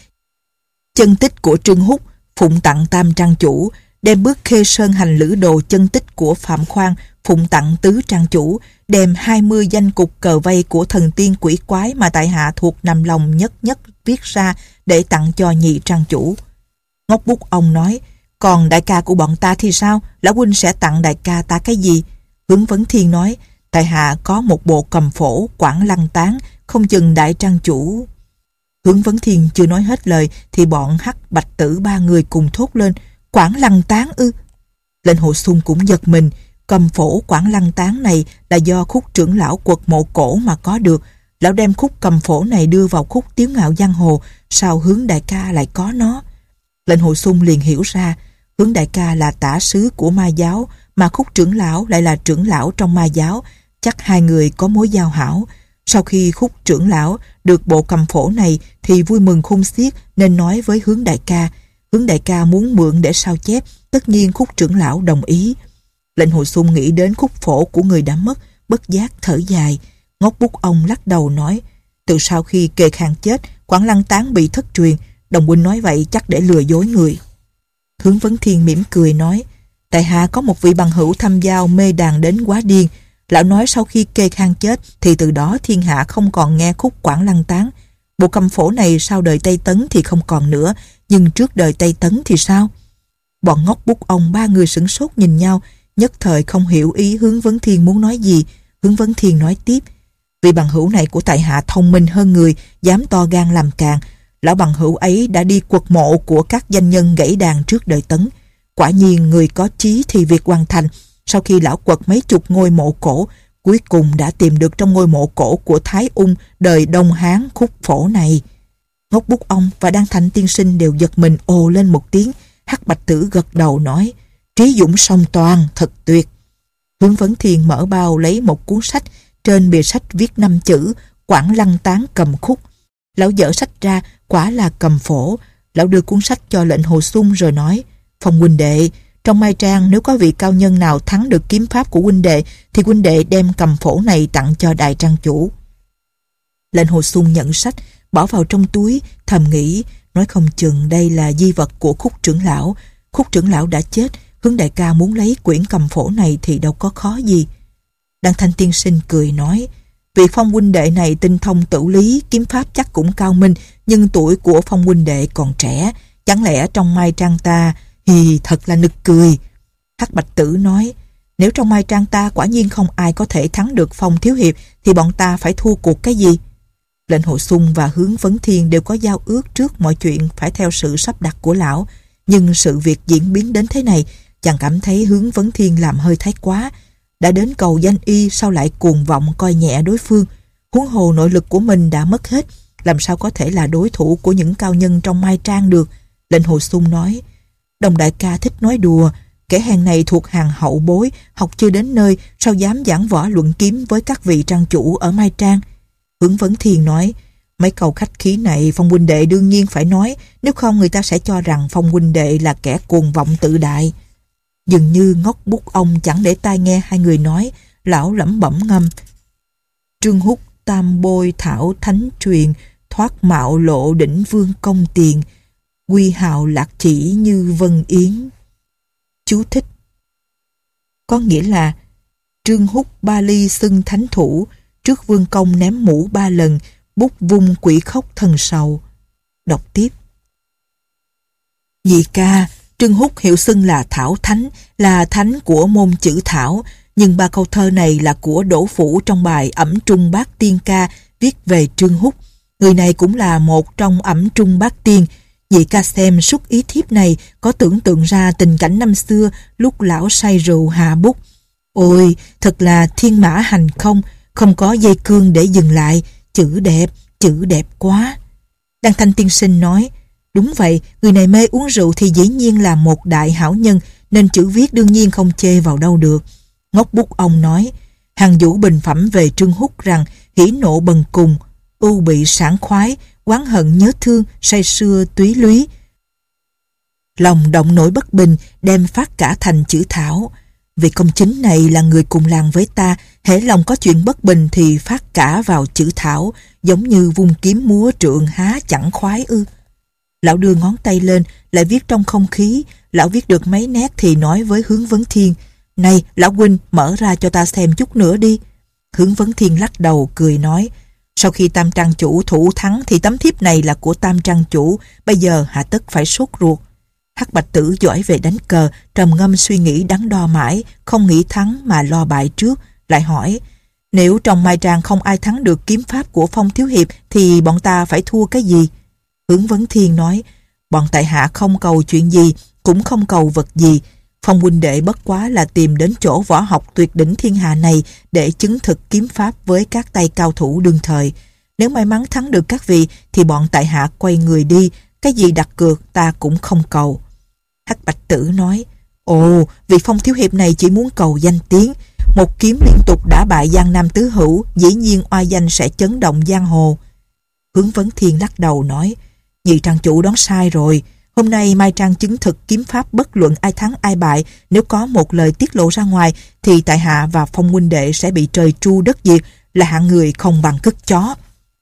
chân tích của Trương Húc phụng tặng Tam Trang chủ, đem bức Khê Sơn hành lữ đồ chân tích của Phạm Khoan phụng tặng Tứ Trang chủ, đem hai mươi danh cục cờ vây của thần tiên quỷ quái mà tại hạ thuộc nằm lòng nhất nhất viết ra để tặng cho Nhị Trang chủ. Ngốc bút ông nói: Còn đại ca của bọn ta thì sao? Lão huynh sẽ tặng đại ca ta cái gì? Hướng Vấn Thiên nói: Tại hạ có một bộ cầm phổ Quảng Lăng Tán, không chừng đại trang chủ. Hướng Vấn Thiên chưa nói hết lời thì bọn Hắc Bạch Tử ba người cùng thốt lên: Quảng Lăng Tán ư? Lệnh Hồ Xung cũng giật mình. Cầm phổ Quảng Lăng Tán này là do Khúc trưởng lão quật Mộ Cổ mà có được. Lão đem khúc cầm phổ này đưa vào khúc Tiếu Ngạo Giang Hồ, sao Hướng đại ca lại có nó? Lệnh Hồ Xung liền hiểu ra, Hướng đại ca là tả sứ của Ma giáo, mà Khúc trưởng lão lại là trưởng lão trong Ma giáo, chắc hai người có mối giao hảo. Sau khi Khúc trưởng lão được bộ cầm phổ này thì vui mừng khôn xiết, nên nói với Hướng đại ca. Hướng đại ca muốn mượn để sao chép, tất nhiên Khúc trưởng lão đồng ý. Lệnh Hồ Xung nghĩ đến khúc phổ của người đã mất, bất giác thở dài. Ngốc bút ông lắc đầu nói: Từ sau khi Kề Khang chết, Quảng Lăng Tán bị thất truyền. Đồng huynh nói vậy chắc để lừa dối người. Hướng Vấn Thiên mỉm cười nói: Tại hạ có một vị bằng hữu thăm giao mê đàn đến quá điên. Lão nói sau khi Kê Khang chết thì từ đó thiên hạ không còn nghe khúc Quảng Lăng Tán. Bộ cầm phổ này sau đời Tây Tấn thì không còn nữa, nhưng trước đời Tây Tấn thì sao? Bọn ngốc bút ông ba người sửng sốt nhìn nhau, nhất thời không hiểu ý Hướng Vấn Thiên muốn nói gì. Hướng Vấn Thiên nói tiếp: Vị bằng hữu này của tại hạ thông minh hơn người, dám to gan làm càng. Lão bằng hữu ấy đã đi quật mộ của các danh nhân gãy đàn trước đời Tấn. Quả nhiên người có chí thì việc hoàn thành. Sau khi lão quật mấy chục ngôi mộ cổ, cuối cùng đã tìm được trong ngôi mộ cổ của Thái Ung đời Đông Hán khúc phổ này. Ngốc bút ông và Đan Thanh tiên sinh đều giật mình ồ lên một tiếng. Hắc Bạch Tử gật đầu nói: Trí dũng song toàn, thật tuyệt. Hướng Vấn Thiên mở bao lấy một cuốn sách, trên bìa sách viết năm chữ Quảng Lăng Tán cầm khúc. Lão dở sách ra, quả là cầm phổ. Lão đưa cuốn sách cho Lệnh Hồ Xung rồi nói: Phong huynh đệ, trong Mai Trang nếu có vị cao nhân nào thắng được kiếm pháp của huynh đệ thì huynh đệ đem cầm phổ này tặng cho đại trang chủ. Lệnh Hồ Xung nhận sách, bỏ vào trong túi, thầm nghĩ: nói không chừng đây là di vật của Khúc trưởng lão. Khúc trưởng lão đã chết, Hướng đại ca muốn lấy quyển cầm phổ này thì đâu có khó gì. Đan Thanh tiên sinh cười nói: Vị Phong huynh đệ này tinh thông tử lý, kiếm pháp chắc cũng cao minh, nhưng tuổi của Phong huynh đệ còn trẻ, chẳng lẽ trong Mai Trang ta thì thật là nực cười. Hắc Bạch Tử nói: Nếu trong Mai Trang ta quả nhiên không ai có thể thắng được Phong thiếu hiệp thì bọn ta phải thua cuộc cái gì? Lệnh Hồ Xung và Hướng Vấn Thiên đều có giao ước trước mọi chuyện phải theo sự sắp đặt của lão, nhưng sự việc diễn biến đến thế này, chàng cảm thấy Hướng Vấn Thiên làm hơi thái quá. Đã đến cầu danh y sao lại cuồng vọng coi nhẹ đối phương? Huống hồ nội lực của mình đã mất hết, làm sao có thể là đối thủ của những cao nhân trong Mai Trang được? Lệnh Hồ Xung nói: Đồng đại ca thích nói đùa, kẻ hèn này thuộc hàng hậu bối, học chưa đến nơi, sao dám giảng võ luận kiếm với các vị trang chủ ở Mai Trang? Hướng Vấn Thiên nói: Mấy câu khách khí này Phong huynh đệ đương nhiên phải nói, nếu không người ta sẽ cho rằng Phong huynh đệ là kẻ cuồng vọng tự đại. Dường như ngốc bút ông chẳng để tai nghe hai người nói, lão lẩm bẩm ngâm: Trương Húc tam bôi thảo thánh truyền, thoát mạo lộ đỉnh vương công tiền, quy hào lạc chỉ như vân yến. Chú thích: có nghĩa là Trương Húc ba ly xưng thánh thủ, trước vương công ném mũ ba lần, bút vung quỷ khóc thần sầu. Đọc tiếp: Nhị ca, Trương Húc hiệu xưng là Thảo Thánh, là thánh của môn chữ Thảo, nhưng ba câu thơ này là của Đỗ Phủ trong bài Ẩm Trung Bát Tiên ca viết về Trương Húc. Người này cũng là một trong Ẩm Trung Bát Tiên. Nhị ca xem suốt ý thiếp này có tưởng tượng ra tình cảnh năm xưa lúc lão say rượu hạ bút. Ôi, thật là thiên mã hành không, không có dây cương để dừng lại, chữ đẹp, chữ đẹp quá. Đăng Thanh tiên sinh nói: Đúng vậy, người này mê uống rượu thì dĩ nhiên là một đại hảo nhân, nên chữ viết đương nhiên không chê vào đâu được. Ngốc bút ông nói: Hàng Vũ bình phẩm về Trương Húc rằng hỉ nộ bần cùng, ưu bị sảng khoái, oán hận nhớ thương, say sưa túy lúy. Lòng động nổi bất bình, đem phát cả thành chữ Thảo. Vị công chính này là người cùng làng với ta, hễ lòng có chuyện bất bình thì phát cả vào chữ Thảo, giống như vung kiếm múa trượng há chẳng khoái ư. Lão đưa ngón tay lên, lại viết trong không khí. Lão viết được mấy nét thì nói với Hướng Vấn Thiên: Này, lão huynh, mở ra cho ta xem chút nữa đi. Hướng Vấn Thiên lắc đầu, cười nói: Sau khi Tam Trang chủ thủ thắng thì tấm thiếp này là của Tam Trang chủ, bây giờ hạ tất phải sốt ruột. Hắc Bạch Tử giỏi về đánh cờ, trầm ngâm suy nghĩ đắn đo mãi, không nghĩ thắng mà lo bại trước, lại hỏi: Nếu trong Mai Trang không ai thắng được kiếm pháp của Phong thiếu hiệp thì bọn ta phải thua cái gì? Hướng Vấn Thiên nói: Bọn tại hạ không cầu chuyện gì, cũng không cầu vật gì. Phong huynh đệ bất quá là tìm đến chỗ võ học tuyệt đỉnh thiên hạ này để chứng thực kiếm pháp với các tay cao thủ đương thời. Nếu may mắn thắng được các vị thì bọn tại hạ quay người đi, cái gì đặt cược ta cũng không cầu. Hắc Bạch Tử nói: Ồ, vị Phong thiếu hiệp này chỉ muốn cầu danh tiếng. Một kiếm liên tục đã bại Giang Nam tứ hữu, dĩ nhiên oai danh sẽ chấn động giang hồ. Hướng Vấn Thiên lắc đầu nói: Nhị trang chủ đoán sai rồi. Hôm nay Mai Trang chứng thực kiếm pháp bất luận ai thắng ai bại, nếu có một lời tiết lộ ra ngoài thì tại hạ và Phong huynh đệ sẽ bị trời tru đất diệt, là hạng người không bằng cứt chó.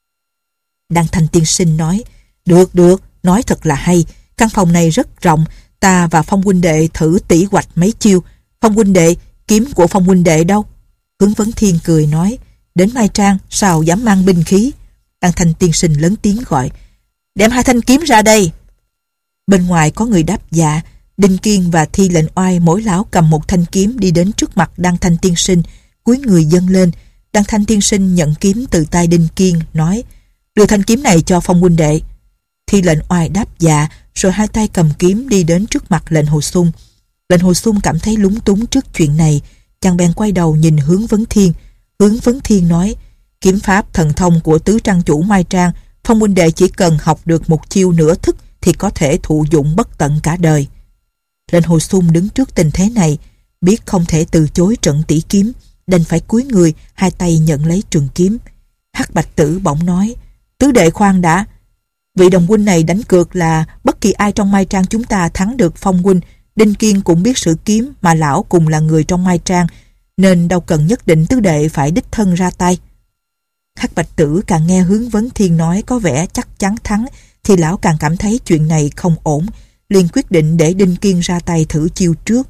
Đăng Thanh tiên sinh nói: Được được, nói thật là hay. Căn phòng này rất rộng, ta và Phong huynh đệ thử tỉ hoạch mấy chiêu. Phong huynh đệ, kiếm của Phong huynh đệ đâu? Hướng Vấn Thiên cười nói: Đến Mai Trang sao dám mang binh khí? Đăng Thanh tiên sinh lớn tiếng gọi: Đem hai thanh kiếm ra đây. Bên ngoài có người đáp dạ. Đinh Kiên và Thi Lệnh Oai mỗi lão cầm một thanh kiếm đi đến trước mặt Đăng Thanh tiên sinh, cúi người dâng lên. Đăng Thanh tiên sinh nhận kiếm từ tay Đinh Kiên, nói: Đưa thanh kiếm này cho Phong huynh đệ. Thi Lệnh Oai đáp dạ, rồi hai tay cầm kiếm đi đến trước mặt Lệnh Hồ Xung. Lệnh Hồ Xung cảm thấy lúng túng trước chuyện này, chàng bèn quay đầu nhìn Hướng Vấn Thiên. Hướng Vấn Thiên nói: Kiếm pháp thần thông của tứ trang chủ Mai Trang, Phong huynh đệ chỉ cần học được một chiêu nửa thức thì có thể thụ dụng bất tận cả đời. Lệnh Hồ Xung đứng trước tình thế này, biết không thể từ chối trận tỷ kiếm, đành phải cúi người, hai tay nhận lấy trường kiếm. Hắc Bạch Tử bỗng nói: Tứ đệ khoan đã. Vị đồng huynh này đánh cược là bất kỳ ai trong Mai Trang chúng ta thắng được Phong huynh. Đinh Kiên cũng biết sử kiếm, mà lão cùng là người trong Mai Trang, nên đâu cần nhất định tứ đệ phải đích thân ra tay. Hắc Bạch Tử càng nghe Hướng Vấn Thiên nói có vẻ chắc chắn thắng thì lão càng cảm thấy chuyện này không ổn, liền quyết định để Đinh Kiên ra tay thử chiêu trước.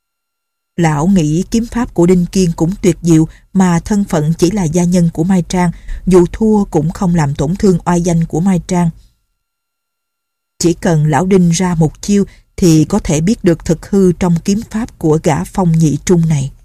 Lão nghĩ kiếm pháp của Đinh Kiên cũng tuyệt diệu, mà thân phận chỉ là gia nhân của Mai Trang, dù thua cũng không làm tổn thương oai danh của Mai Trang. Chỉ cần lão Đinh ra một chiêu thì có thể biết được thực hư trong kiếm pháp của gã Phong nhị trung này.